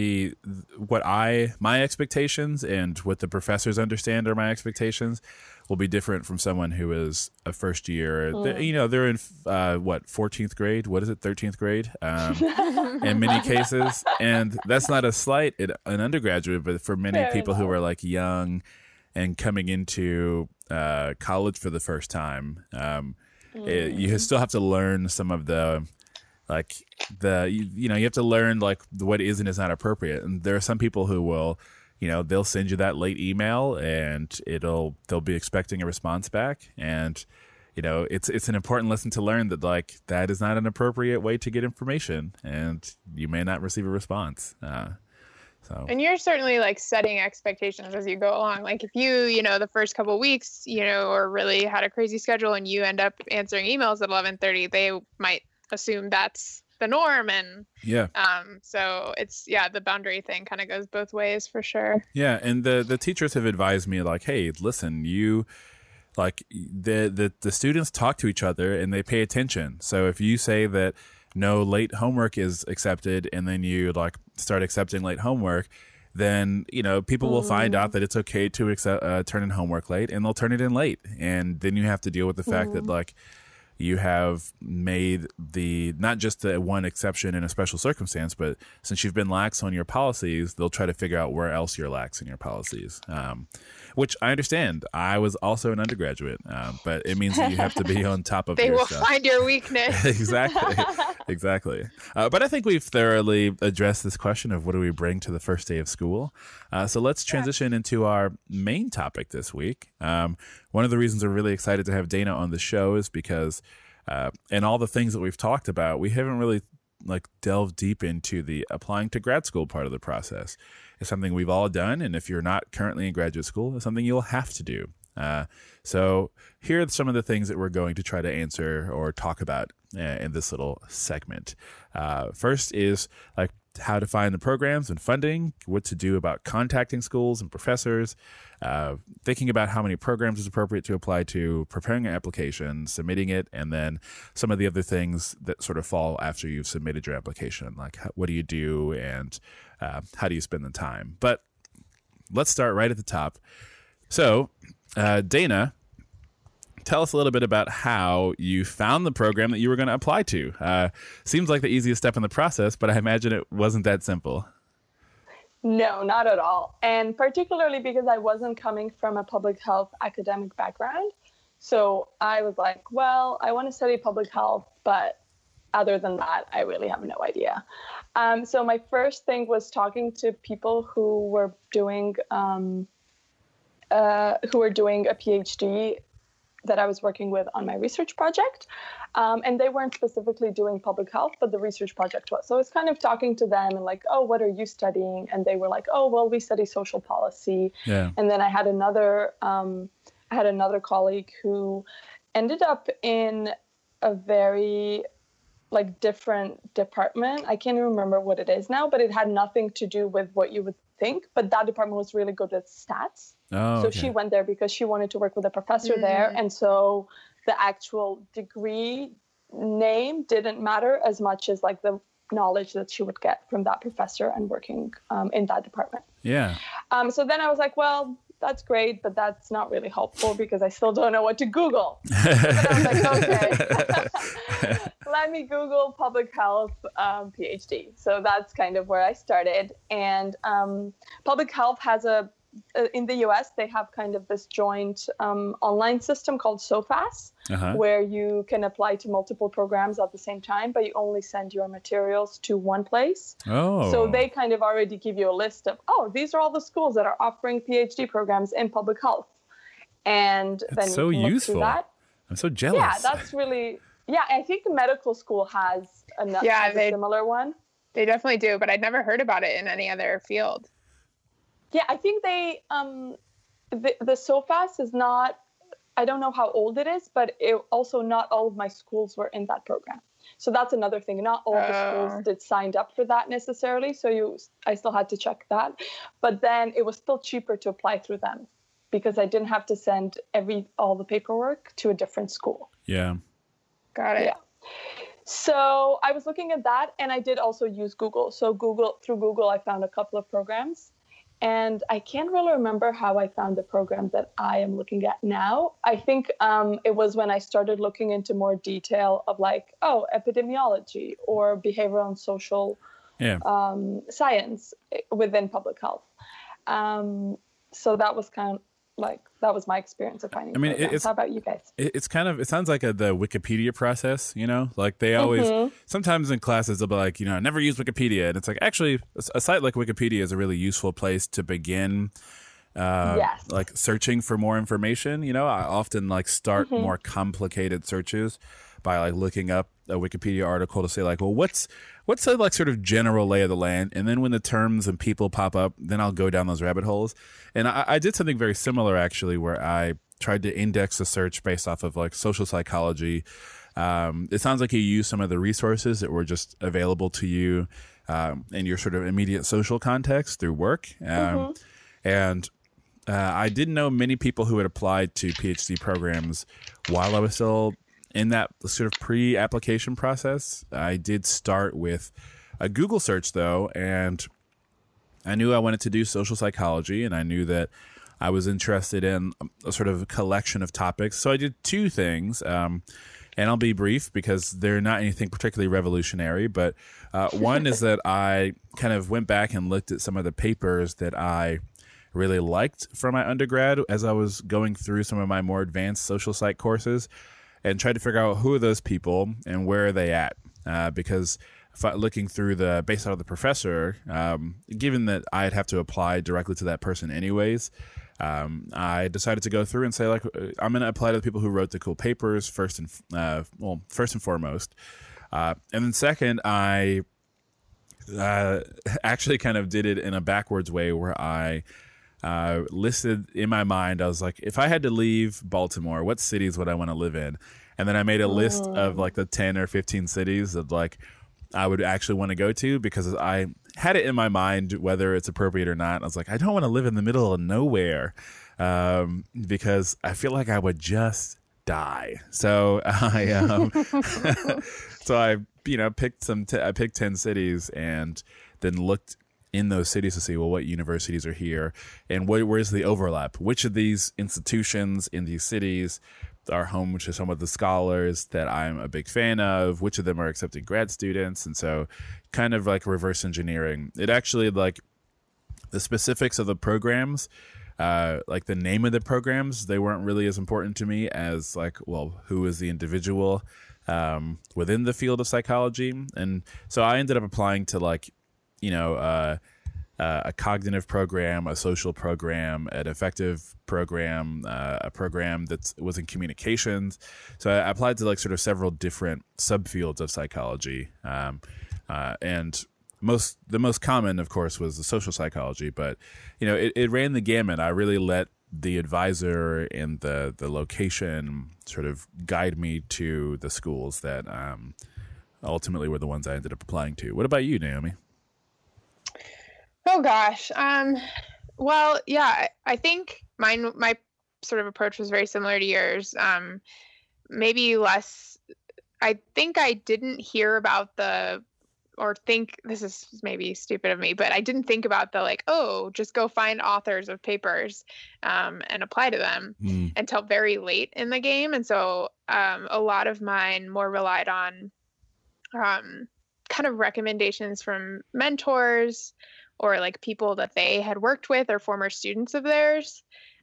my expectations and what the professors understand are my expectations will be different from someone who is a first year. They're in 14th grade. What is it? 13th grade in many cases. And that's not a slight at an undergraduate, but for many people who are like young and coming into college for the first time, you still have to learn some of the, like you have to learn like what is and is not appropriate. And there are some people who will, they'll send you that late email and they'll be expecting a response back. And, it's an important lesson to learn that like, that is not an appropriate way to get information, and you may not receive a response. And you're certainly like setting expectations as you go along. Like if you, the first couple of weeks, or really had a crazy schedule and you end up answering emails at 11:30, they might assume that's the norm. And so it's, the boundary thing kind of goes both ways for sure. Yeah. And the teachers have advised me like, hey, listen, like the students talk to each other and they pay attention. So if you say that no late homework is accepted, and then you like start accepting late homework, then people will find out that it's okay to turn in homework late, and they'll turn it in late, and then you have to deal with the fact that like you have made not just the one exception in a special circumstance, but since you've been lax on your policies, they'll try to figure out where else you're lax in your policies, which I understand. I was also an undergraduate, but it means that you have to be on top of your stuff. They will find your weakness. Exactly. But I think we've thoroughly addressed this question of what do we bring to the first day of school. So let's transition into our main topic this week. One of the reasons we're really excited to have Dana on the show is because in all the things that we've talked about, we haven't really like delved deep into the applying to grad school part of the process. It's something we've all done, and if you're not currently in graduate school, it's something you'll have to do. So here are some of the things that we're going to try to answer or talk about in this little segment. First is like how to find the programs and funding, what to do about contacting schools and professors, thinking about how many programs is appropriate to apply to, preparing an application, submitting it, and then some of the other things that sort of fall after you've submitted your application, like what do you do and how do you spend the time. But let's start right at the top. So, Dana, tell us a little bit about how you found the program that you were going to apply to. Seems like the easiest step in the process, but I imagine it wasn't that simple. No, not at all. And particularly because I wasn't coming from a public health academic background. So I was like, well, I want to study public health, but other than that, I really have no idea. So my first thing was talking to people who were doing a PhD that I was working with on my research project. And they weren't specifically doing public health, but the research project was. So I was kind of talking to them and like, oh, what are you studying? And they were like, oh, well, we study social policy. Yeah. And then I had another colleague who ended up in a very like different department. I can't even remember what it is now, but it had nothing to do with what you would think. But that department was really good at stats. Oh, so she went there because she wanted to work with a professor there. And so the actual degree name didn't matter as much as like the knowledge that she would get from that professor and working in that department. Yeah. So then I was like, well, that's great, but that's not really helpful because I still don't know what to Google. But I was like, okay, let me Google public health PhD. So that's kind of where I started. And public health has in the US, they have kind of this joint online system called SOFAS, where you can apply to multiple programs at the same time, but you only send your materials to one place. Oh. So they kind of already give you a list of, these are all the schools that are offering PhD programs in public health. And That's then so you can useful. look through that. I'm so jealous. Yeah, that's really, I think the medical school has a similar one. They definitely do, but I'd never heard about it in any other field. Yeah, I think they, the SOFAS is not, I don't know how old it is, but also not all of my schools were in that program. So that's another thing. Not all the schools did signed up for that necessarily. So I still had to check that. But then it was still cheaper to apply through them because I didn't have to send all the paperwork to a different school. Yeah. Got it. Yeah. So I was looking at that, and I did also use Google. So through Google, I found a couple of programs. And I can't really remember how I found the program that I am looking at now. I think it was when I started looking into more detail of epidemiology or behavioral and social science within public health. So that was kind of that was my experience of finding programs. How about you guys? It sounds like the Wikipedia process, like they always, sometimes in classes they'll be like, never use Wikipedia. And it's like, actually a site like Wikipedia is a really useful place to begin like searching for more information. I often start more complicated searches by looking up a Wikipedia article to say what's the sort of general lay of the land, and then when the terms and people pop up, then I'll go down those rabbit holes. And I did something very similar actually, where I tried to index a search based off of social psychology. It sounds like you use some of the resources that were just available to you in your sort of immediate social context through work. And I didn't know many people who had applied to PhD programs while I was still in that sort of pre-application process. I did start with a Google search though, and I knew I wanted to do social psychology, and I knew that I was interested in a sort of collection of topics. So I did two things, and I'll be brief because they're not anything particularly revolutionary, but one is that I kind of went back and looked at some of the papers that I really liked from my undergrad as I was going through some of my more advanced social psych courses, and tried to figure out who are those people and where are they at. Because looking through based out of the professor, given that I'd have to apply directly to that person anyways, I decided to go through and say I'm going to apply to the people who wrote the cool papers first and foremost. And then second, I actually kind of did it in a backwards way where I listed in my mind, I was like, if I had to leave Baltimore, what cities would I want to live in? And then I made a list of the 10 or 15 cities that I would actually want to go to, because I had it in my mind whether it's appropriate or not. I was like, I don't want to live in the middle of nowhere because I feel like I would just die. So I picked 10 cities and then looked in those cities to see, what universities are here and where's the overlap? Which of these institutions in these cities are home to some of the scholars that I'm a big fan of? Which of them are accepting grad students? And so kind of reverse engineering. It actually the specifics of the programs, the name of the programs, they weren't really as important to me as who is the individual within the field of psychology. And so I ended up applying to a cognitive program, a social program, an affective program, a program that was in communications. So I applied to sort of several different subfields of psychology. And the most common, of course, was the social psychology, but it ran the gamut. I really let the advisor and the location sort of guide me to the schools that ultimately were the ones I ended up applying to. What about you, Naomi? Oh gosh. Well, yeah, I think my sort of approach was very similar to yours. Maybe less. I think I didn't hear about this is maybe stupid of me, but I didn't think about just go find authors of papers and apply to them until very late in the game. And so a lot of mine more relied on kind of recommendations from mentors or like people that they had worked with or former students of theirs.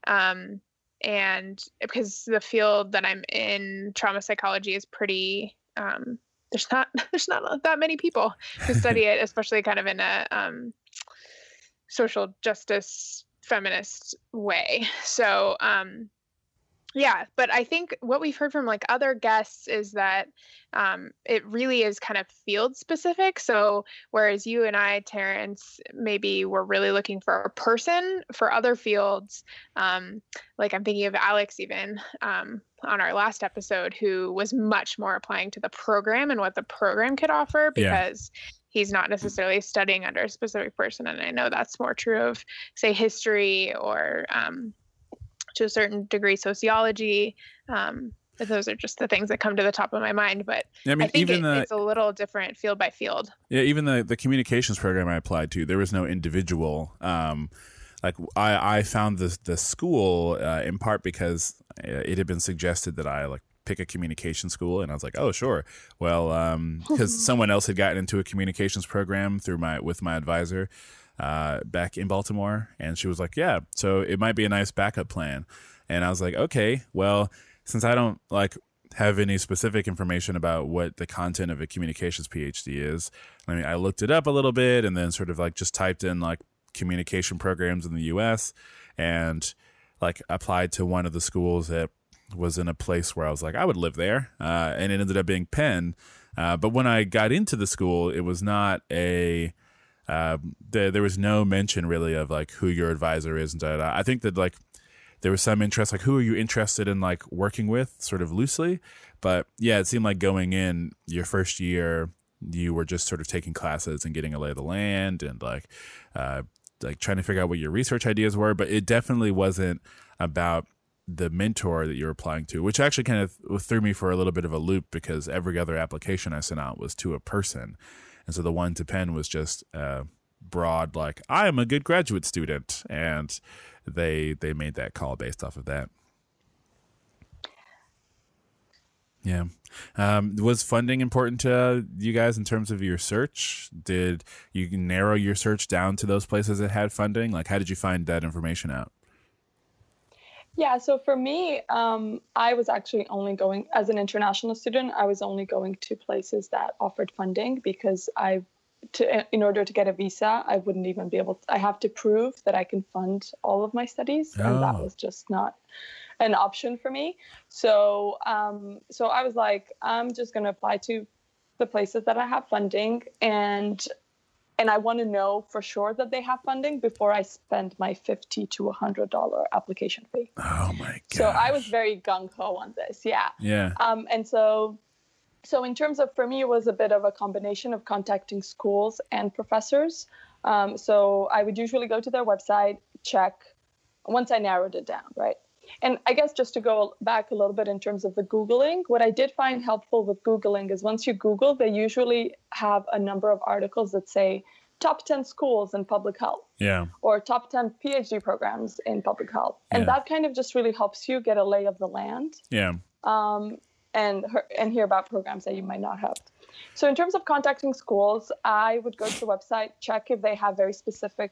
And because the field that I'm in, trauma psychology, is pretty, there's not that many people who study it, especially kind of in a social justice feminist way. So, yeah, but I think what we've heard from like other guests is that it really is kind of field specific. So whereas you and I, Terrence, maybe we're really looking for a person, for other fields, like I'm thinking of Alex even on our last episode, who was much more applying to the program and what the program could offer, because he's not necessarily studying under a specific person. And I know that's more true of, say, history or to a certain degree sociology. But those are just the things that come to the top of my mind. But I think even it's a little different field by field. Yeah, even the communications program I applied to, there was no individual. Like I found the school in part because it had been suggested that I like pick a communication school, and I was like, oh sure. Well, because someone else had gotten into a communications program with my advisor back in Baltimore, and she was like, yeah, so it might be a nice backup plan. And I was like, okay, well, since I don't like have any specific information about what the content of a communications PhD is, I mean, I looked it up a little bit and then sort of like just typed in like communication programs in the US and like applied to one of the schools that was in a place where I was like, I would live there. And it ended up being Penn. But when I got into the school, it was not there was no mention really of like who your advisor is and I think that like there was some interest, like who are you interested in like working with, sort of loosely. But yeah, it seemed like going in your first year, you were just sort of taking classes and getting a lay of the land and like trying to figure out what your research ideas were. But it definitely wasn't about the mentor that you're applying to, which actually kind of threw me for a little bit of a loop because every other application I sent out was to a person. And so the one to Penn was just broad, like, I am a good graduate student. And they made that call based off of that. Yeah. Was funding important to you guys in terms of your search? Did you narrow your search down to those places that had funding? Like, how did you find that information out? Yeah, so for me, I was actually only going, as an international student, I was only going to places that offered funding because in order to get a visa, I wouldn't even be able to, I have to prove that I can fund all of my studies. And that was just not an option for me. So, so I was like, I'm just going to apply to the places that I have funding and I want to know for sure that they have funding before I spend my $50 to $100 application fee. Oh my God. So I was very gung-ho on this. Yeah. Yeah. And so in terms of, for me, it was a bit of a combination of contacting schools and professors. So I would usually go to their website, check once I narrowed it down, right? And I guess just to go back a little bit in terms of the Googling, what I did find helpful with Googling is once you Google, they usually have a number of articles that say top 10 schools in public health. Yeah. Or top 10 PhD programs in public health. And that kind of just really helps you get a lay of the land. Yeah. And hear about programs that you might not have. So in terms of contacting schools, I would go to the website, check if they have very specific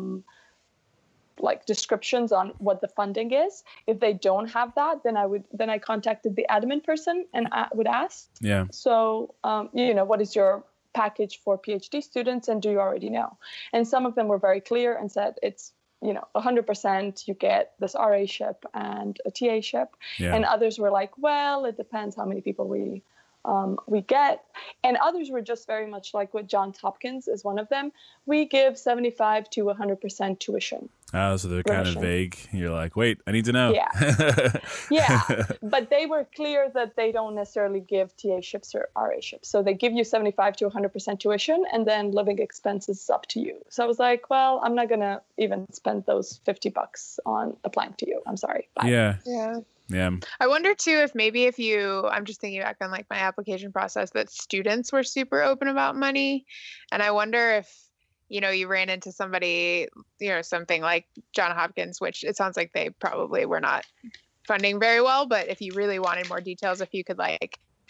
like descriptions on what the funding is. If they don't have that, then I contacted the admin person and I would ask. Yeah. So, what is your package for PhD students and do you already know? And some of them were very clear and said it's, 100% you get this RA-ship and a TA-ship. Yeah. And others were like, well, it depends how many people we get. And others were just very much like what Johns Hopkins is one of them. We give 75 to 100% tuition. Oh, so they're kind of vague. You're like, wait, I need to know. Yeah. Yeah. But they were clear that they don't necessarily give TA ships or RA ships. So they give you 75 to 100% tuition and then living expenses is up to you. So I was like, well, I'm not going to even spend those $50 on applying to you. I'm sorry. Bye. Yeah. Yeah. Yeah. I wonder too I'm just thinking back on like my application process, that students were super open about money. And I wonder if, you ran into somebody, something like Johns Hopkins, which it sounds like they probably were not funding very well. But if you really wanted more details, if you could like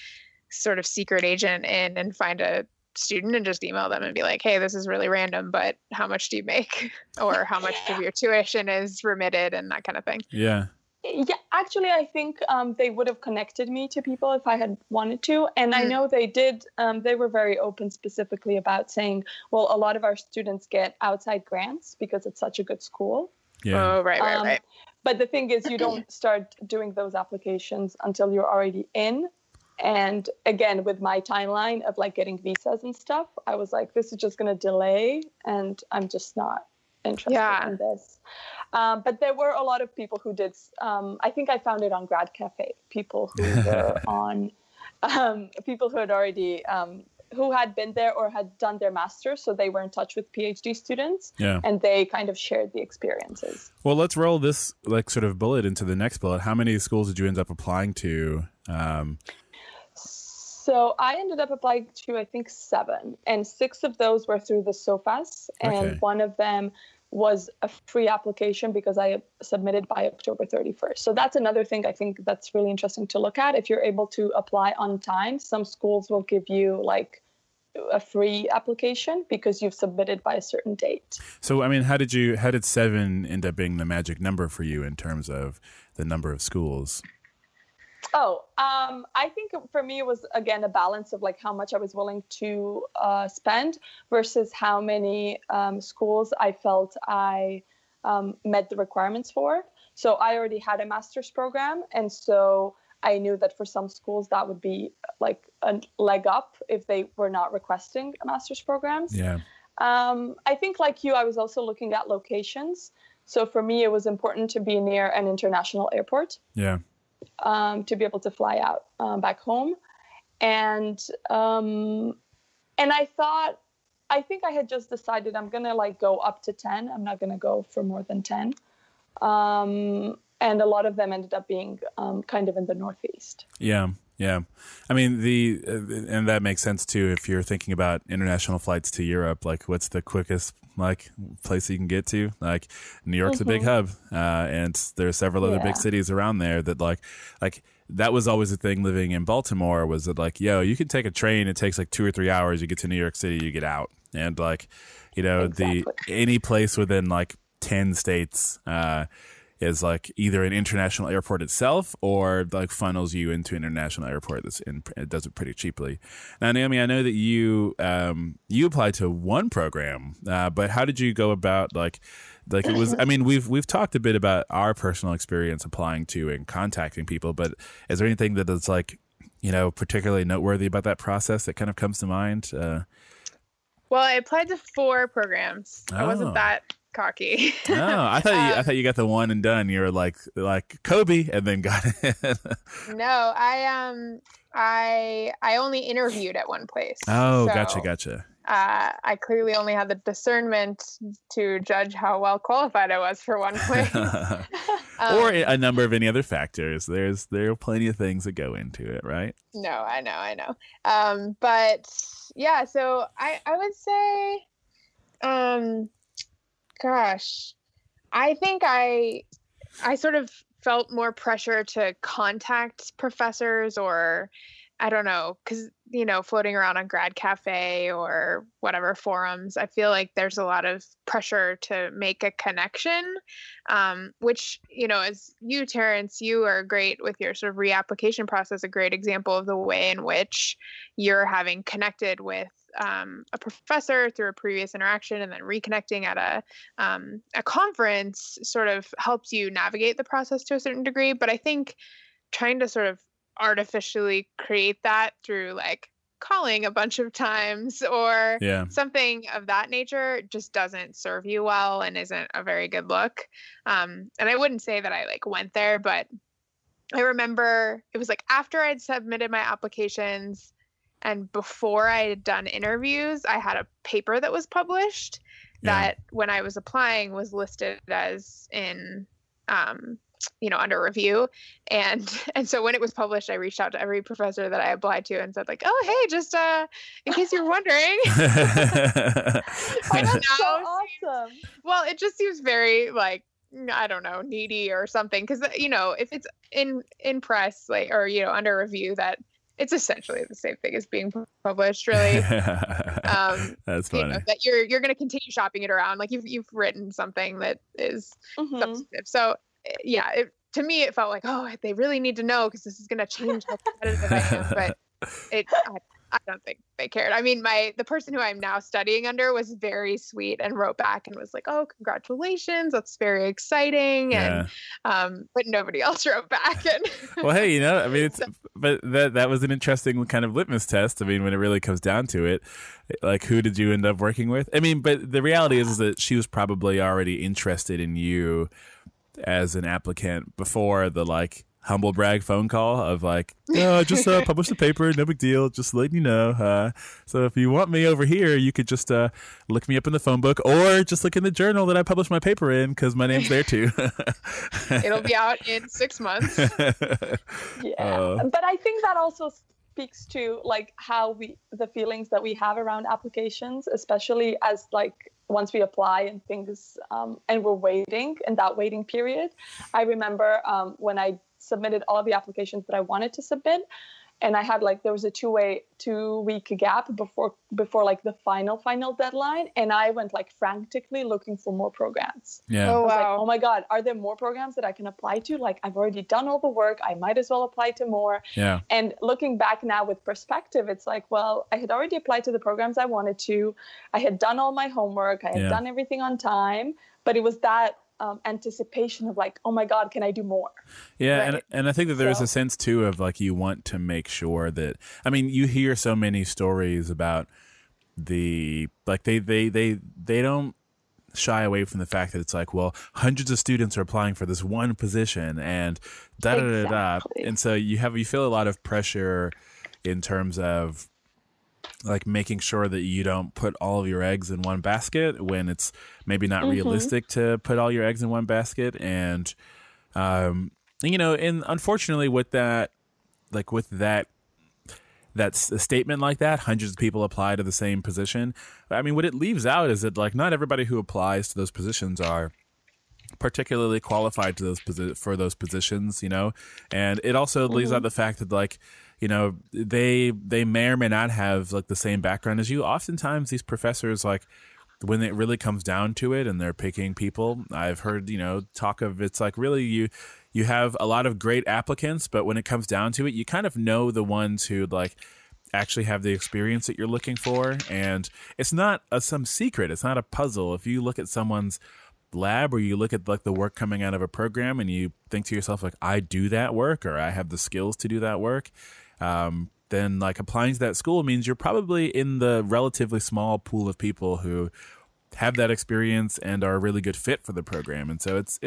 sort of secret agent in and find a student and just email them and be like, hey, this is really random, but how much do you make? Or how much of your tuition is remitted, and that kind of thing. Yeah. Yeah, actually, I think they would have connected me to people if I had wanted to. And I know they did. They were very open specifically about saying, well, a lot of our students get outside grants because it's such a good school. Yeah. Oh, right. But the thing is, you don't start doing those applications until you're already in. And again, with my timeline of like getting visas and stuff, I was like, this is just going to delay, and I'm just not interested in this. But there were a lot of people who did. I think I found it on Grad Cafe. People who were on, people who had already, who had been there or had done their master's, so they were in touch with PhD students, and they kind of shared the experiences. Well, let's roll this like sort of bullet into the next bullet. How many schools did you end up applying to? So I ended up applying to, I think, 7, and 6 of those were through the SOFAS, and one of them was a free application because I submitted by October 31st. So that's another thing I think that's really interesting to look at. If you're able to apply on time, some schools will give you like a free application because you've submitted by a certain date. So, I mean, how did 7 end up being the magic number for you in terms of the number of schools? I think for me it was, again, a balance of like how much I was willing to spend versus how many schools I felt I met the requirements for. So I already had a master's program, and so I knew that for some schools that would be like a leg up if they were not requesting a master's programs. Yeah. I think like you, I was also looking at locations. So for me, it was important to be near an international airport. Yeah. To be able to fly out back home. And I think I had just decided I'm going to like go up to 10. I'm not going to go for more than 10. And a lot of them ended up being kind of in the Northeast. Yeah. Yeah. I mean, and that makes sense too. If you're thinking about international flights to Europe, like what's the quickest like place you can get to? Like New York's a big hub. And there are several other big cities around there that like that was always a thing living in Baltimore, was that like, yo, you can take a train. It takes like 2 or 3 hours. You get to New York City, you get out. And like, you know, any place within like 10 states, is like either an international airport itself or like funnels you into an international airport it does it pretty cheaply. Now, Naomi, I know that you applied to one program, but how did you go about like it was, I mean, we've talked a bit about our personal experience applying to and contacting people, but is there anything that is like, you know, particularly noteworthy about that process that kind of comes to mind? Well, I applied to 4 programs. I wasn't that cocky. I thought you got the one and done. You were like Kobe, and then got it. No, I only interviewed at one place. Oh, so, gotcha. I clearly only had the discernment to judge how well qualified I was for one place. Or a number of any other factors. There are plenty of things that go into it, right? No, I know. But yeah, so I would say, gosh, I think I sort of felt more pressure to contact professors, or I don't know, because, you know, floating around on Grad Cafe or whatever forums, I feel like there's a lot of pressure to make a connection, which, you know, as you, Terrence, you are great with your sort of reapplication process, a great example of the way in which you're having connected with a professor through a previous interaction and then reconnecting at a conference sort of helps you navigate the process to a certain degree. But I think trying to sort of artificially create that through like calling a bunch of times or something of that nature just doesn't serve you well and isn't a very good look. And I wouldn't say that I like went there, but I remember it was like after I'd submitted my applications and before I had done interviews, I had a paper that was published that when I was applying was listed as in, you know, under review. And so when it was published, I reached out to every professor that I applied to and said like, oh, hey, just in case you're wondering. That's so awesome. Well, it just seems very like, I don't know, needy or something. Because, you know, if it's in press, like, or, you know, under review, that it's essentially the same thing as being published, really. That's funny. That you're going to continue shopping it around. Like you've written something that is substantive. So yeah, to me, it felt like, oh, they really need to know because this is going to change how competitive I am. But I don't think they cared. I mean, the person who I'm now studying under was very sweet and wrote back and was like, oh, congratulations. That's very exciting. Yeah. And, but nobody else wrote back. And well, hey, I mean, but that was an interesting kind of litmus test. I mean, when it really comes down to it, like, who did you end up working with? I mean, but the reality is that she was probably already interested in you as an applicant before the humble brag phone call of just publish the paper, no big deal, just letting you know. So if you want me over here, you could just look me up in the phone book or just look in the journal that I published my paper in because my name's there too. It'll be out in 6 months. Yeah, but I think that also speaks to how the feelings that we have around applications, especially as once we apply and things and we're waiting in that waiting period. I remember when I submitted all of the applications that I wanted to submit, and I had there was a 2-week gap before the final deadline, and I went frantically looking for more programs. Yeah. Oh wow. Oh my God, are there more programs that I can apply to? I've already done all the work, I might as well apply to more. Yeah. And looking back now with perspective, it's well, I had already applied to the programs I wanted to. I had done all my homework, I had done everything on time, but it was that anticipation of oh my God, can I do more? Yeah. Right? And I think that there is a sense too of you want to make sure that, I mean, you hear so many stories about they don't shy away from the fact that it's well, hundreds of students are applying for this one position and Exactly. and so you feel a lot of pressure in terms of making sure that you don't put all of your eggs in one basket when it's maybe not realistic to put all your eggs in one basket. And, and unfortunately with that, that's a statement like that, hundreds of people apply to the same position. I mean, what it leaves out is that not everybody who applies to those positions are particularly qualified to for those positions, and it also leaves out the fact that they may or may not have the same background as you. Oftentimes these professors, when it really comes down to it and they're picking people, I've heard, talk of it's really you have a lot of great applicants, but when it comes down to it, you kind of know the ones who actually have the experience that you're looking for. And it's not some secret. It's not a puzzle. If you look at someone's lab or you look at the work coming out of a program and you think to yourself I do that work or I have the skills to do that work, then applying to that school means you're probably in the relatively small pool of people who have that experience and are a really good fit for the program. And so it's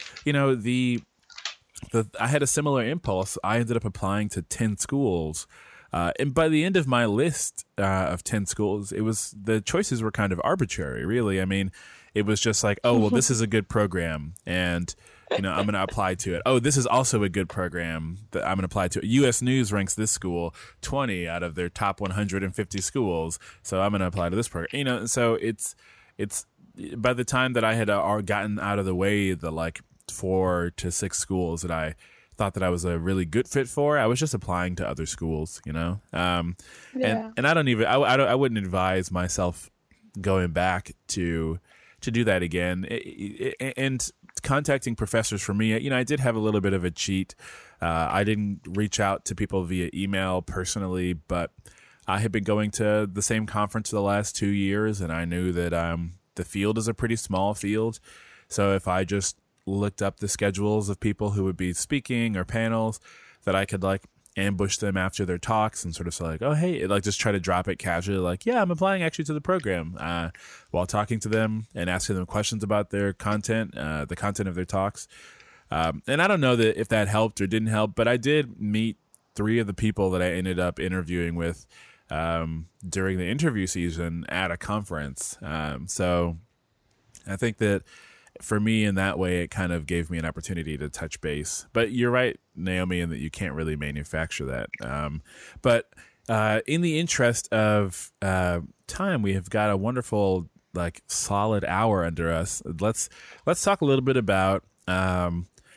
I had a similar impulse. I ended up applying to 10 schools. And by the end of my list of 10 schools, the choices were kind of arbitrary, really. I mean, it was just oh, well, this is a good program, and I'm going to apply to it. Oh, this is also a good program that I'm going to apply to it. U.S. News ranks this school 20 out of their top 150 schools, so I'm going to apply to this program. So it's by the time that I had gotten out of the way the 4 to 6 schools that I thought that I was a really good fit for, I was just applying to other schools, and I don't even I wouldn't advise myself going back to do that again. And contacting professors for me, I did have a little bit of a cheat. I didn't reach out to people via email personally, but I had been going to the same conference the last 2 years, and I knew that the field is a pretty small field. So if I just looked up the schedules of people who would be speaking or panels, that I could ambush them after their talks and sort of say oh, hey, just try to drop it casually, yeah, I'm applying actually to the program, while talking to them and asking them questions about their content, the content of their talks. And I don't know that if that helped or didn't help, but I did meet 3 of the people that I ended up interviewing with during the interview season at a conference. So I think that for me, in that way, it kind of gave me an opportunity to touch base. But you're right, Naomi, in that you can't really manufacture that. But in the interest of time, we have got a wonderful, solid hour under us. Let's talk a little bit about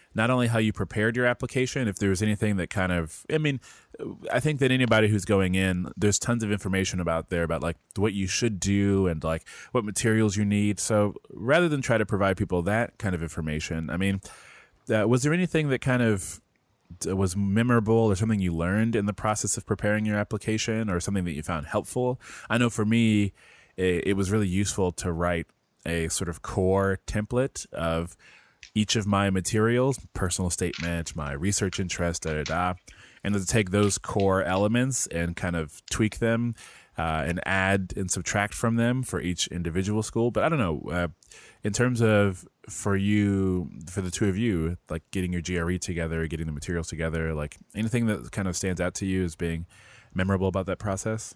not only how you prepared your application, if there was anything that kind of, I mean, I think that anybody who's going in, there's tons of information about like what you should do and like what materials you need. So rather than try to provide people that kind of information, I mean, was there anything that kind of was memorable or something you learned in the process of preparing your application or something that you found helpful? I know for me, it was really useful to write a sort of core template of each of my materials, personal statement, my research interest, and to take those core elements and kind of tweak them and add and subtract from them for each individual school. But I don't know, in terms of for the two of you, like getting your GRE together, getting the materials together, like anything that kind of stands out to you as being memorable about that process?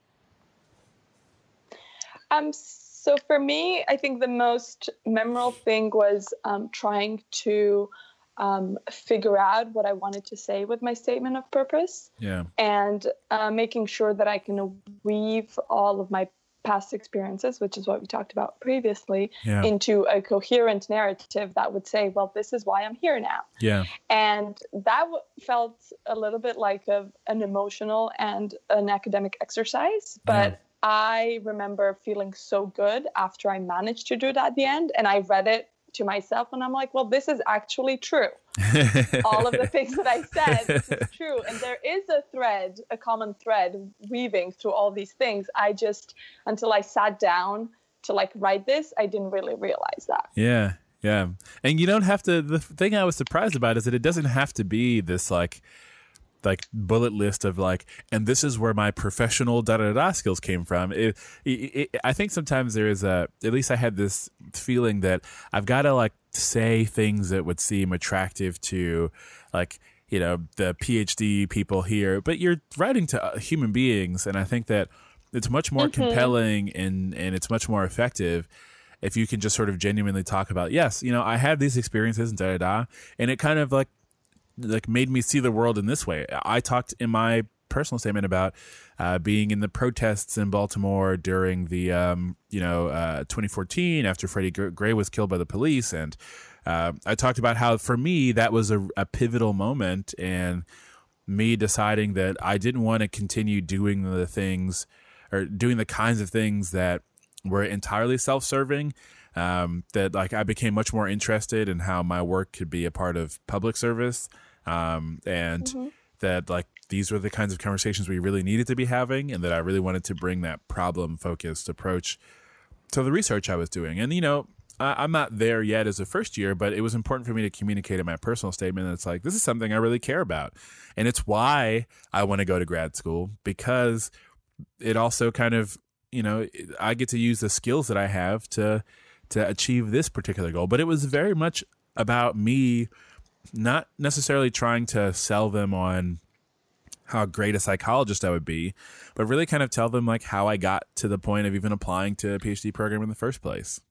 So for me, I think the most memorable thing was trying to figure out what I wanted to say with my statement of purpose. Yeah. And making sure that I can weave all of my past experiences, which is what we talked about previously, into a coherent narrative that would say, well, this is why I'm here now. Yeah. And that felt a little bit like an emotional and an academic exercise, but I remember feeling so good after I managed to do it at the end, and I read it to myself and I'm like, well, this is actually true. All of the things that I said, this is true. And there is a common thread weaving through all these things. Until I sat down to like write this, I didn't really realize that. Yeah. Yeah. And you don't have to, the thing I was surprised about is that it doesn't have to be this like bullet list of like, and this is where my professional skills came from. I think sometimes there is at least I had this feeling that I've got to like say things that would seem attractive to like, you know, the PhD people here, but you're writing to human beings. And I think that it's much more compelling and it's much more effective if you can just sort of genuinely talk about, yes, you know, I had these experiences and and it kind of like made me see the world in this way. I talked in my personal statement about being in the protests in Baltimore during the 2014 after Freddie Gray was killed by the police, and I talked about how for me that was a pivotal moment, and me deciding that I didn't want to continue doing the things or doing the kinds of things that were entirely self-serving. That like I became much more interested in how my work could be a part of public service. That like these were the kinds of conversations we really needed to be having, and that I really wanted to bring that problem-focused approach to the research I was doing. And, you know, I'm not there yet as a first year, but it was important for me to communicate in my personal statement that it's like, this is something I really care about. And it's why I want to go to grad school, because it also kind of, you know, I get to use the skills that I have to achieve this particular goal. But it was very much about me not necessarily trying to sell them on how great a psychologist I would be, but really kind of tell them like how I got to the point of even applying to a PhD program in the first place.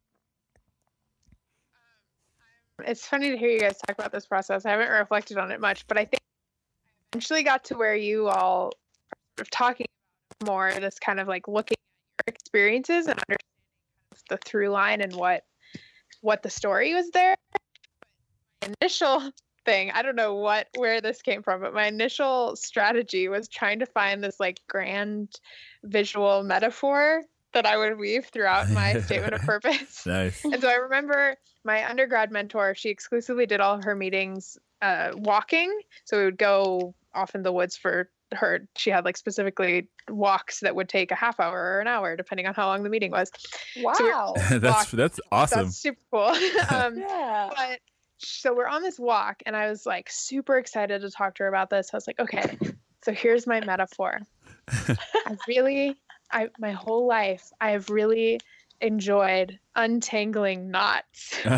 It's funny to hear you guys talk about this process. I haven't reflected on it much, but I think I eventually got to where you all are sort of talking more this kind of like looking at your experiences and understanding the through line and what the story was there. Initial thing, I don't know where this came from, but my initial strategy was trying to find this like grand visual metaphor that I would weave throughout my statement of purpose. Nice. And so I remember my undergrad mentor, she exclusively did all of her meetings walking. So we would go off in the woods for her. She had like specifically walks that would take a half hour or an hour, depending on how long the meeting was. Wow. So that's awesome. That's super cool. Yeah. But so we're on this walk and I was like super excited to talk to her about this. I was like, okay, so here's my metaphor. My whole life, I have really enjoyed untangling knots, which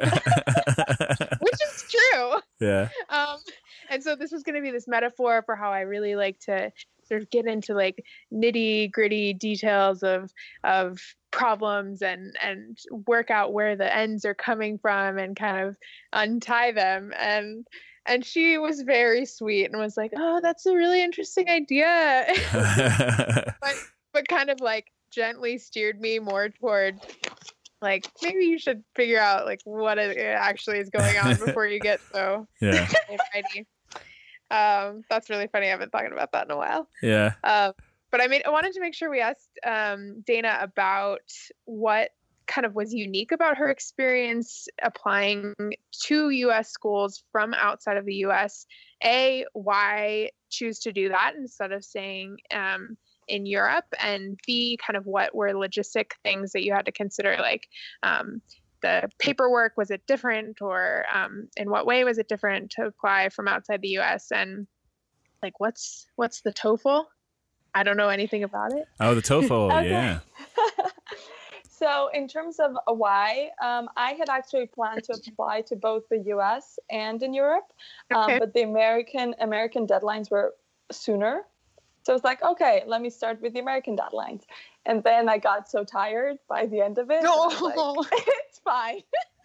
is true. Yeah. And so this was going to be this metaphor for how I really like to sort of get into like nitty gritty details of problems and work out where the ends are coming from and kind of untie them. And she was very sweet and was like, oh, that's a really interesting idea. but kind of like gently steered me more toward like maybe you should figure out like what it actually is going on before you get so ready. That's really funny. I haven't talked about that in a while. Yeah. But I wanted to make sure we asked Dana about what kind of was unique about her experience applying to U.S. schools from outside of the U.S. A, why choose to do that instead of staying in Europe? And B, kind of what were logistic things that you had to consider, like the paperwork, was it different, or in what way was it different to apply from outside the U.S.? And like, what's the TOEFL? I don't know anything about it. Oh, the TOEFL, yeah. So in terms of why, I had actually planned to apply to both the U.S. and in Europe, but the American deadlines were sooner. So I was like, okay, let me start with the American deadlines. And then I got so tired by the end of it. No, like, it's fine.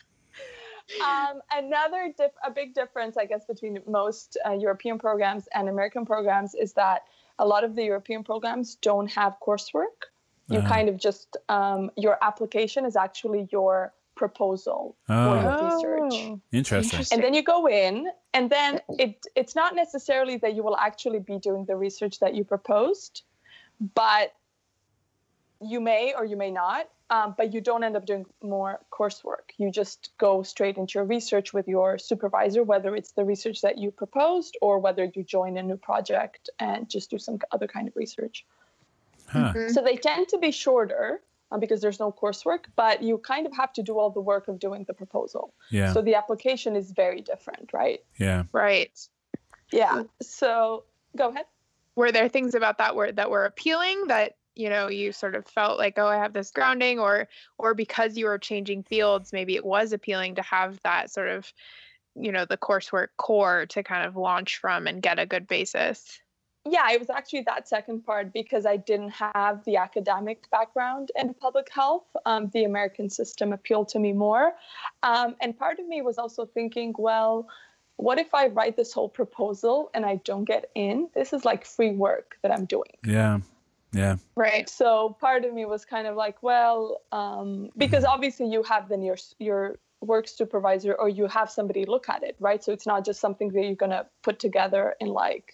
A big difference, I guess, between most European programs and American programs is that a lot of the European programs don't have coursework. You kind of just, your application is actually your proposal for your research. Interesting. And then you go in, and then it's not necessarily that you will actually be doing the research that you proposed, but you may or you may not, but you don't end up doing more coursework. You just go straight into your research with your supervisor, whether it's the research that you proposed or whether you join a new project and just do some other kind of research. Huh. So they tend to be shorter because there's no coursework, but you kind of have to do all the work of doing the proposal. Yeah. So the application is very different, right? Yeah. Right. Yeah. So go ahead. Were there things about that were appealing that, you sort of felt like, oh, I have this grounding, or because you were changing fields, maybe it was appealing to have that sort of, the coursework core to kind of launch from and get a good basis? Yeah, it was actually that second part because I didn't have the academic background in public health. The American system appealed to me more. And part of me was also thinking, well, what if I write this whole proposal and I don't get in? This is like free work that I'm doing. Yeah. Yeah. Right. So part of me was kind of like, well, because obviously you have then your work supervisor or you have somebody look at it, right? So it's not just something that you're going to put together in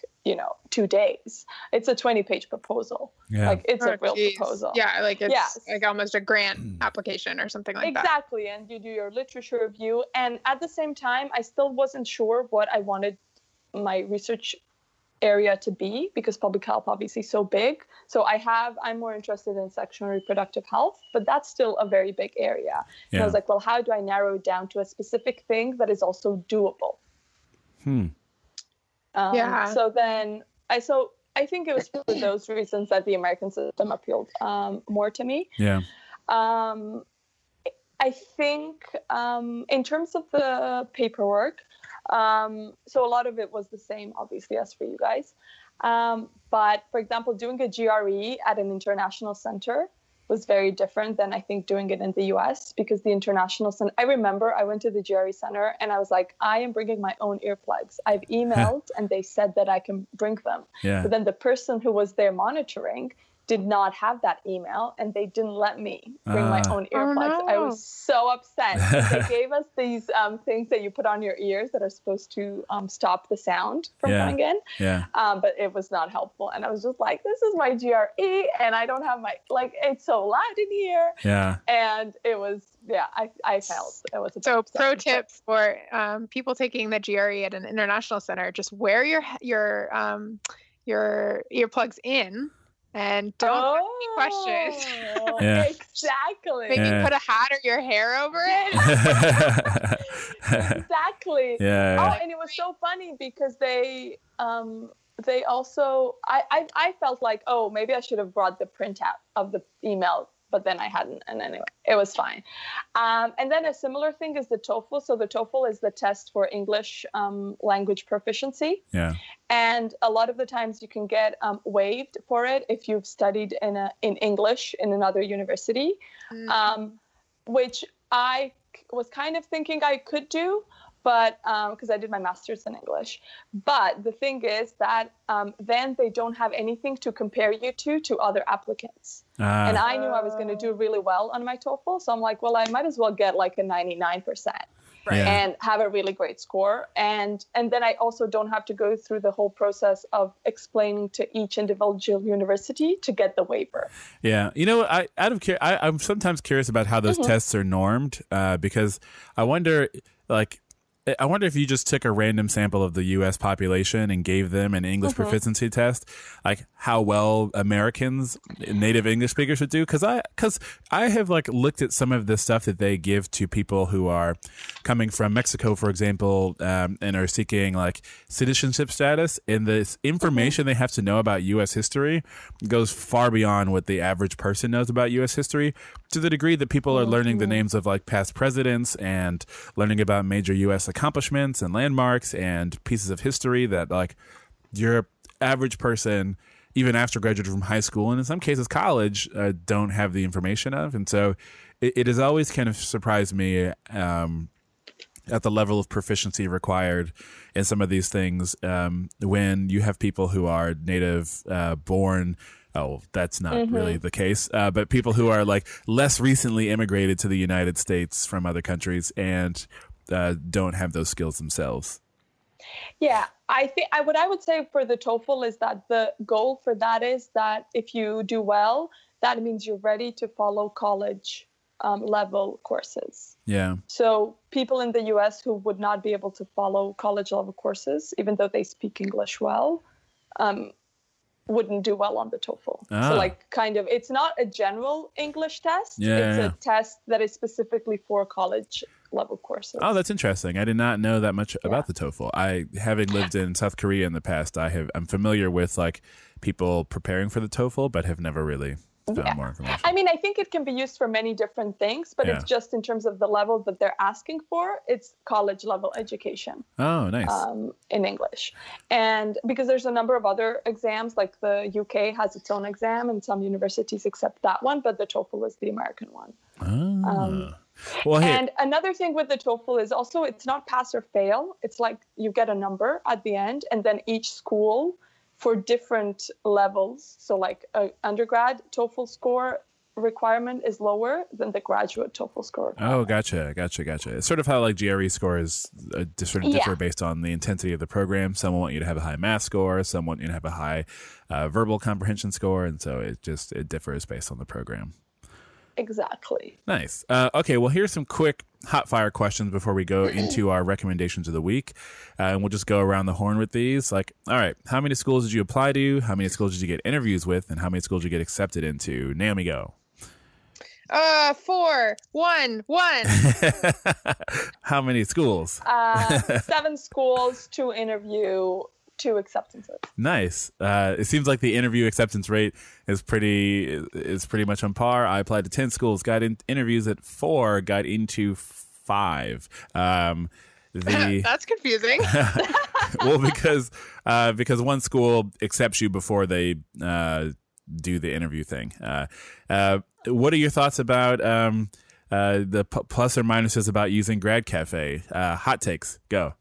2 days. It's a 20-page proposal. Yeah. Like it's a real proposal. Yeah, like it's like almost a grant application or something like that. Exactly. And you do your literature review. And at the same time, I still wasn't sure what I wanted my research area to be because public health obviously is so big. So I'm more interested in sexual and reproductive health, but that's still a very big area. And I was like, well, how do I narrow it down to a specific thing that is also doable? So then I think it was for those reasons that the American system appealed more to me. Yeah. I think in terms of the paperwork, so a lot of it was the same, obviously, as for you guys. But for example, doing a GRE at an international center was very different than I think doing it in the US because the international center, I remember I went to the GRE center and I was like, I am bringing my own earplugs. I've emailed and they said that I can bring them. Yeah. But then the person who was there monitoring did not have that email and they didn't let me bring my own earplugs. Oh no. I was so upset. They gave us these things that you put on your ears that are supposed to stop the sound from coming in. Yeah. But it was not helpful. And I was just like, this is my GRE and I don't have it's so loud in here. Yeah. And it was, I felt it was a So pro tip for people taking the GRE at an international center, just wear your earplugs in. And don't ask any questions. Yeah. Exactly. Maybe put a hat or your hair over it. Exactly. Yeah. Oh, and it was so funny because they also I felt like, oh, maybe I should have brought the printout of the email, but then I hadn't. And anyway, it was fine. And then a similar thing is the TOEFL. So the TOEFL is the test for English language proficiency. Yeah. And a lot of the times you can get waived for it if you've studied in English in another university, which I was kind of thinking I could do. but because I did my master's in English. But the thing is that then they don't have anything to compare you to other applicants. And I knew I was going to do really well on my TOEFL. So I'm like, well, I might as well get like a 99%. Right. And have a really great score. And then I also don't have to go through the whole process of explaining to each individual university to get the waiver. Yeah. You know, I'm sometimes curious about how those tests are normed because I wonder if you just took a random sample of the U.S. population and gave them an English proficiency test, like how well Americans, native English speakers would do. Because I have like looked at some of the stuff that they give to people who are coming from Mexico, for example, and are seeking like citizenship status. And the information they have to know about U.S. history goes far beyond what the average person knows about U.S. history, to the degree that people are learning the names of like past presidents and learning about major U.S. accomplishments and landmarks and pieces of history that like your average person, even after graduating from high school and in some cases college, don't have the information of. And so it has always kind of surprised me at the level of proficiency required in some of these things when you have people who are native born. Oh, that's not really the case. But people who are like less recently immigrated to the United States from other countries and don't have those skills themselves. Yeah, I think what I would say for the TOEFL is that the goal for that is that if you do well, that means you're ready to follow college level courses. Yeah. So people in the US who would not be able to follow college level courses, even though they speak English well, wouldn't do well on the TOEFL. So like kind of, it's not a general English test. It's a test that is specifically for college level courses. Oh, that's interesting. I did not know that much about the TOEFL. Having lived in South Korea in the past, I'm familiar with like people preparing for the TOEFL, but have never really found more information. I mean, I think it can be used for many different things, but it's just in terms of the level that they're asking for, it's college level education. Oh, nice. In English. And because there's a number of other exams, like the UK has its own exam and some universities accept that one, but the TOEFL is the American one. And another thing with the TOEFL is also it's not pass or fail. It's like you get a number at the end, and then each school for different levels. So like an undergrad TOEFL score requirement is lower than the graduate TOEFL score requirement. Oh, gotcha. It's sort of how like GRE scores differ based on the intensity of the program. Some want you to have a high math score, some want you to have a high verbal comprehension score, and so it differs based on the program. Exactly. Nice. Okay, well, here's some quick hot fire questions before we go into our recommendations of the week. And we'll just go around the horn with these. Like, all right, how many schools did you apply to? How many schools did you get interviews with? And how many schools did you get accepted into? Naomi, go. 4, 1. How many schools? 7 schools, 2 interview, 2 acceptances. Nice. It seems like the interview acceptance rate is pretty much on par. I applied to 10 schools, got in interviews at 4, got into 5. That's confusing. Well, because one school accepts you before they do the interview thing. What are your thoughts about the plus or minuses about using Grad Cafe? Hot takes, go.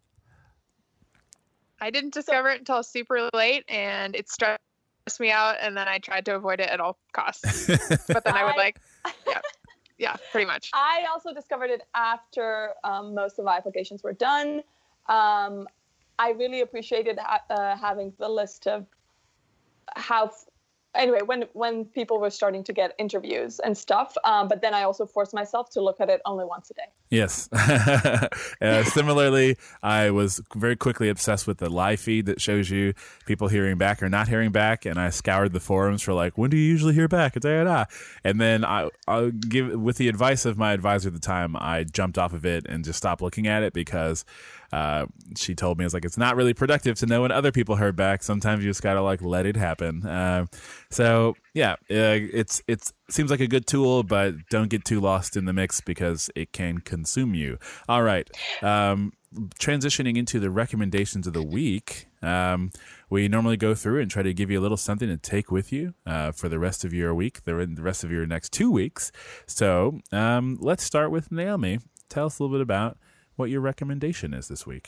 I didn't discover it until super late, and it stressed me out, and then I tried to avoid it at all costs. But then I would yeah, pretty much. I also discovered it after most of my applications were done. I really appreciated having the list of anyway, when people were starting to get interviews and stuff, but then I also forced myself to look at it only once a day. Yes. Similarly, I was very quickly obsessed with the live feed that shows you people hearing back or not hearing back, and I scoured the forums for like, when do you usually hear back? And then I'll give, with the advice of my advisor at the time, I jumped off of it and just stopped looking at it because she told me, it's not really productive to know when other people heard back. Sometimes you just gotta like let it happen. So yeah, it seems like a good tool, but don't get too lost in the mix because it can consume you. All right. Transitioning into the recommendations of the week, we normally go through and try to give you a little something to take with you for the rest of your week, the rest of your next 2 weeks. So let's start with Naomi. Tell us a little bit about what your recommendation is this week.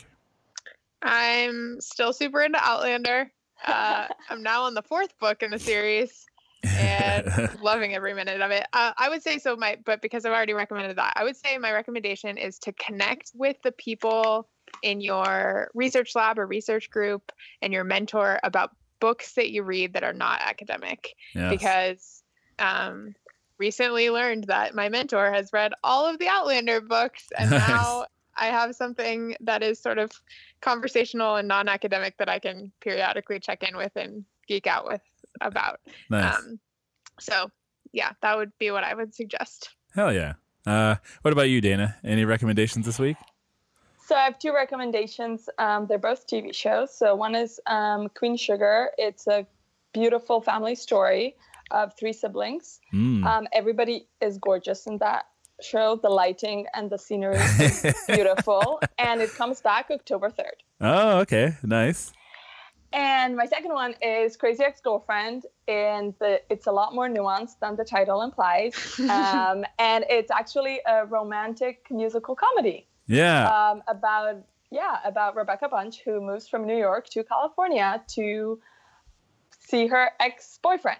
I'm still super into Outlander. I'm now on the 4th book in the series and loving every minute of it. I would say but because I've already recommended that, I would say my recommendation is to connect with the people in your research lab or research group and your mentor about books that you read that are not academic. Yes. Because recently learned that my mentor has read all of the Outlander books, and now I have something that is sort of conversational and non-academic that I can periodically check in with and geek out with about. Nice. So yeah, that would be what I would suggest. Hell yeah. What about you, Dana? Any recommendations this week? So I have 2 recommendations. They're both TV shows. So one is Queen Sugar. It's a beautiful family story of 3 siblings. Everybody is gorgeous in that show. The lighting and the scenery is beautiful. And it comes back October 3rd. Oh, okay. Nice. And my second one is Crazy Ex-Girlfriend, and it's a lot more nuanced than the title implies. And it's actually a romantic musical comedy. Yeah. About Rebecca Bunch, who moves from New York to California to see her ex-boyfriend.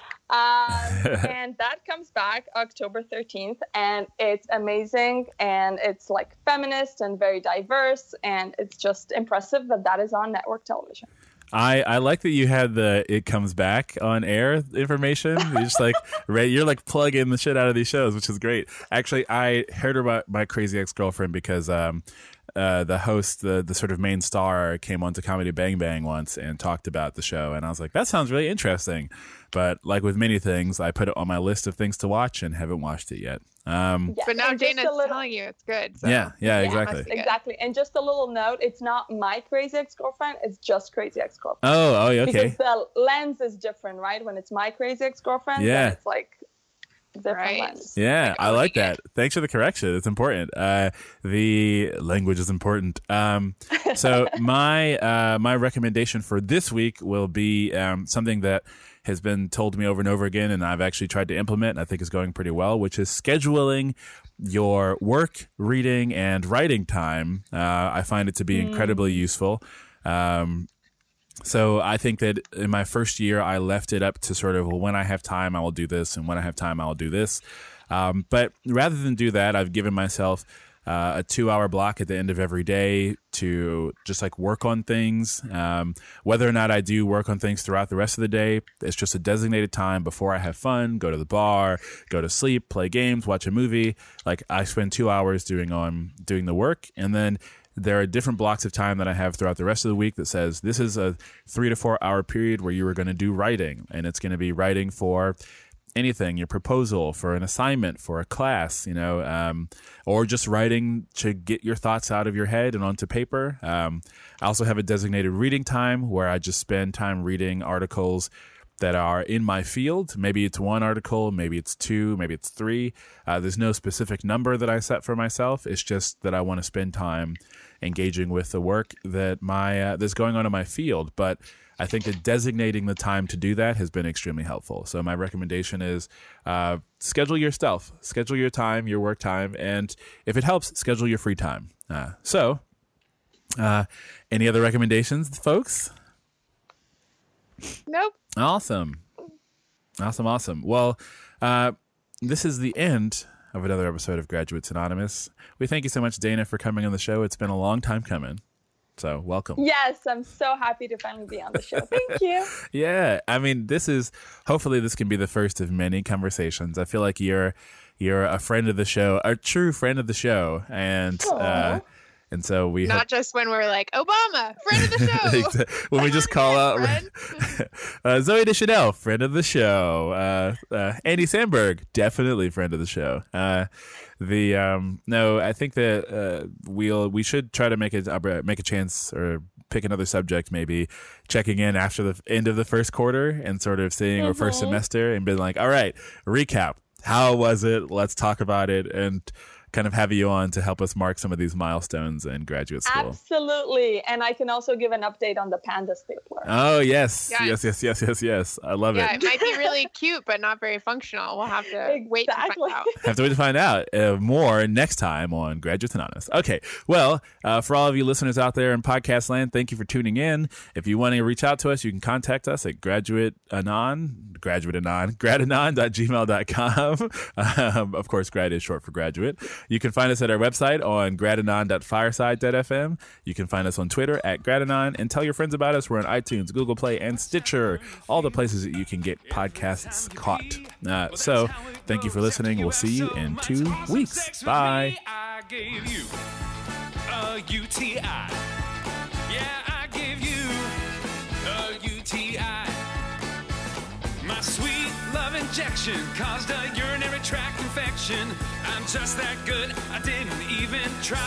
And that comes back October 13th, and it's amazing, and it's like feminist and very diverse, and it's just impressive that is on network television. I like that you had the "it comes back" on air information. You're just like you're like plugging the shit out of these shows, which is great. Actually, I heard about my Crazy Ex-Girlfriend because the host, the sort of main star, came onto Comedy Bang Bang once and talked about the show, and I was like, that sounds really interesting. But like with many things, I put it on my list of things to watch and haven't watched it yet. But now Dana's telling you it's good. So. Yeah, exactly. Exactly. And just a little note, it's not my Crazy Ex-Girlfriend, it's just Crazy Ex-Girlfriend. Oh, okay. Because the lens is different, right? When it's my Crazy Ex-Girlfriend, then it's like different lens. Yeah, I like that. Thanks for the correction. It's important. The language is important. So my recommendation for this week will be something that has been told to me over and over again, and I've actually tried to implement, and I think is going pretty well, which is scheduling your work, reading, and writing time. I find it to be incredibly useful. So I think that in my first year, I left it up to sort of, well, when I have time, I will do this, and when I have time, I will do this. But rather than do that, I've given myself a 2-hour block at the end of every day to just like work on things. Whether or not I do work on things throughout the rest of the day, it's just a designated time before I have fun, go to the bar, go to sleep, play games, watch a movie. Like I spend 2 hours doing the work, and then there are different blocks of time that I have throughout the rest of the week that says this is a 3 to 4 hour period where you are going to do writing, and it's going to be writing for anything, your proposal, for an assignment, for a class, or just writing to get your thoughts out of your head and onto paper. I also have a designated reading time where I just spend time reading articles that are in my field. Maybe it's 1 article, maybe it's 2, maybe it's 3. There's no specific number that I set for myself. It's just that I want to spend time engaging with the work that that's going on in my field. But I think that designating the time to do that has been extremely helpful. So my recommendation is schedule your stuff, schedule your time, your work time, and if it helps, schedule your free time. Any other recommendations, folks? Nope. Awesome. Well, this is the end of another episode of Graduates Anonymous. We thank you so much, Dana, for coming on the show. It's been a long time coming. So welcome. Yes, I'm so happy to finally be on the show. Thank you. Yeah, I mean, hopefully this can be the first of many conversations. I feel like you're a friend of the show, a true friend of the show, and so we not just when we're like Obama, friend of the show. When we just call out Zoe Deschanel, friend of the show. Andy Samberg, definitely friend of the show. No, I think that we should try to make a chance or pick another subject, maybe checking in after the end of the first quarter and sort of seeing our first semester and being like, all right, recap. How was it? Let's talk about it and kind of have you on to help us mark some of these milestones in graduate school. Absolutely. And I can also give an update on the Panda stapler. Oh, yes. Yes. I love it. Yeah, it might be really cute, but not very functional. We'll have to wait to find out. Have to wait to find out more next time on Graduates Anonymous. Okay, well, for all of you listeners out there in podcast land, thank you for tuning in. If you want to reach out to us, you can contact us at gradanon.gmail.com. Of course, grad is short for graduate. You can find us at our website on gradanon.fireside.fm. You can find us on Twitter at gradanon, and tell your friends about us. We're on iTunes, Google Play, and Stitcher, all the places that you can get podcasts caught. So thank you for listening. We'll see you in 2 weeks. Bye. I gave you a UTI. Yeah, I gave you a UTI. My sweet love injection caused a urinary tract infection. I'm just that good, I didn't even try.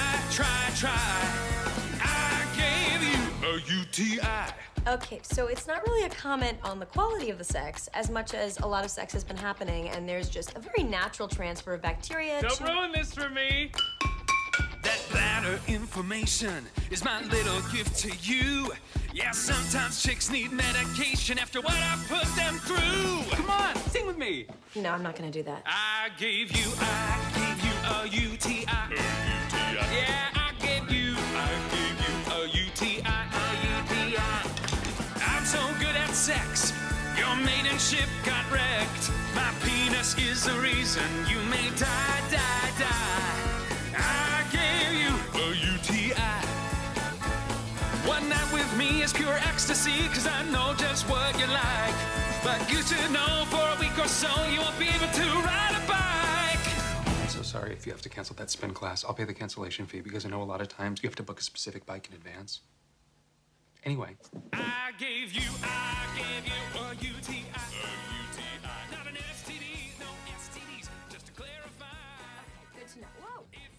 I gave you a UTI. Okay, so it's not really a comment on the quality of the sex as much as a lot of sex has been happening and there's just a very natural transfer of bacteria. Don't ruin this for me. That bladder inflammation is my little gift to you. Yeah, sometimes chicks need medication after what I put them through. Come on, sing with me. No, I'm not gonna do that. I gave you a UTI. Yeah, I gave you a UTI. I'm so good at sex, your maidenship got wrecked. My penis is the reason you may die. I gave you a UTI. One night with me is pure ecstasy, cause I know just what you like. But you should know for a week or so you won't be able to ride a bike. I'm so sorry if you have to cancel that spin class. I'll pay the cancellation fee because I know a lot of times you have to book a specific bike in advance. Anyway. I gave you a UTI. Not an STD, no STDs, just to clarify. Good to know. Whoa. If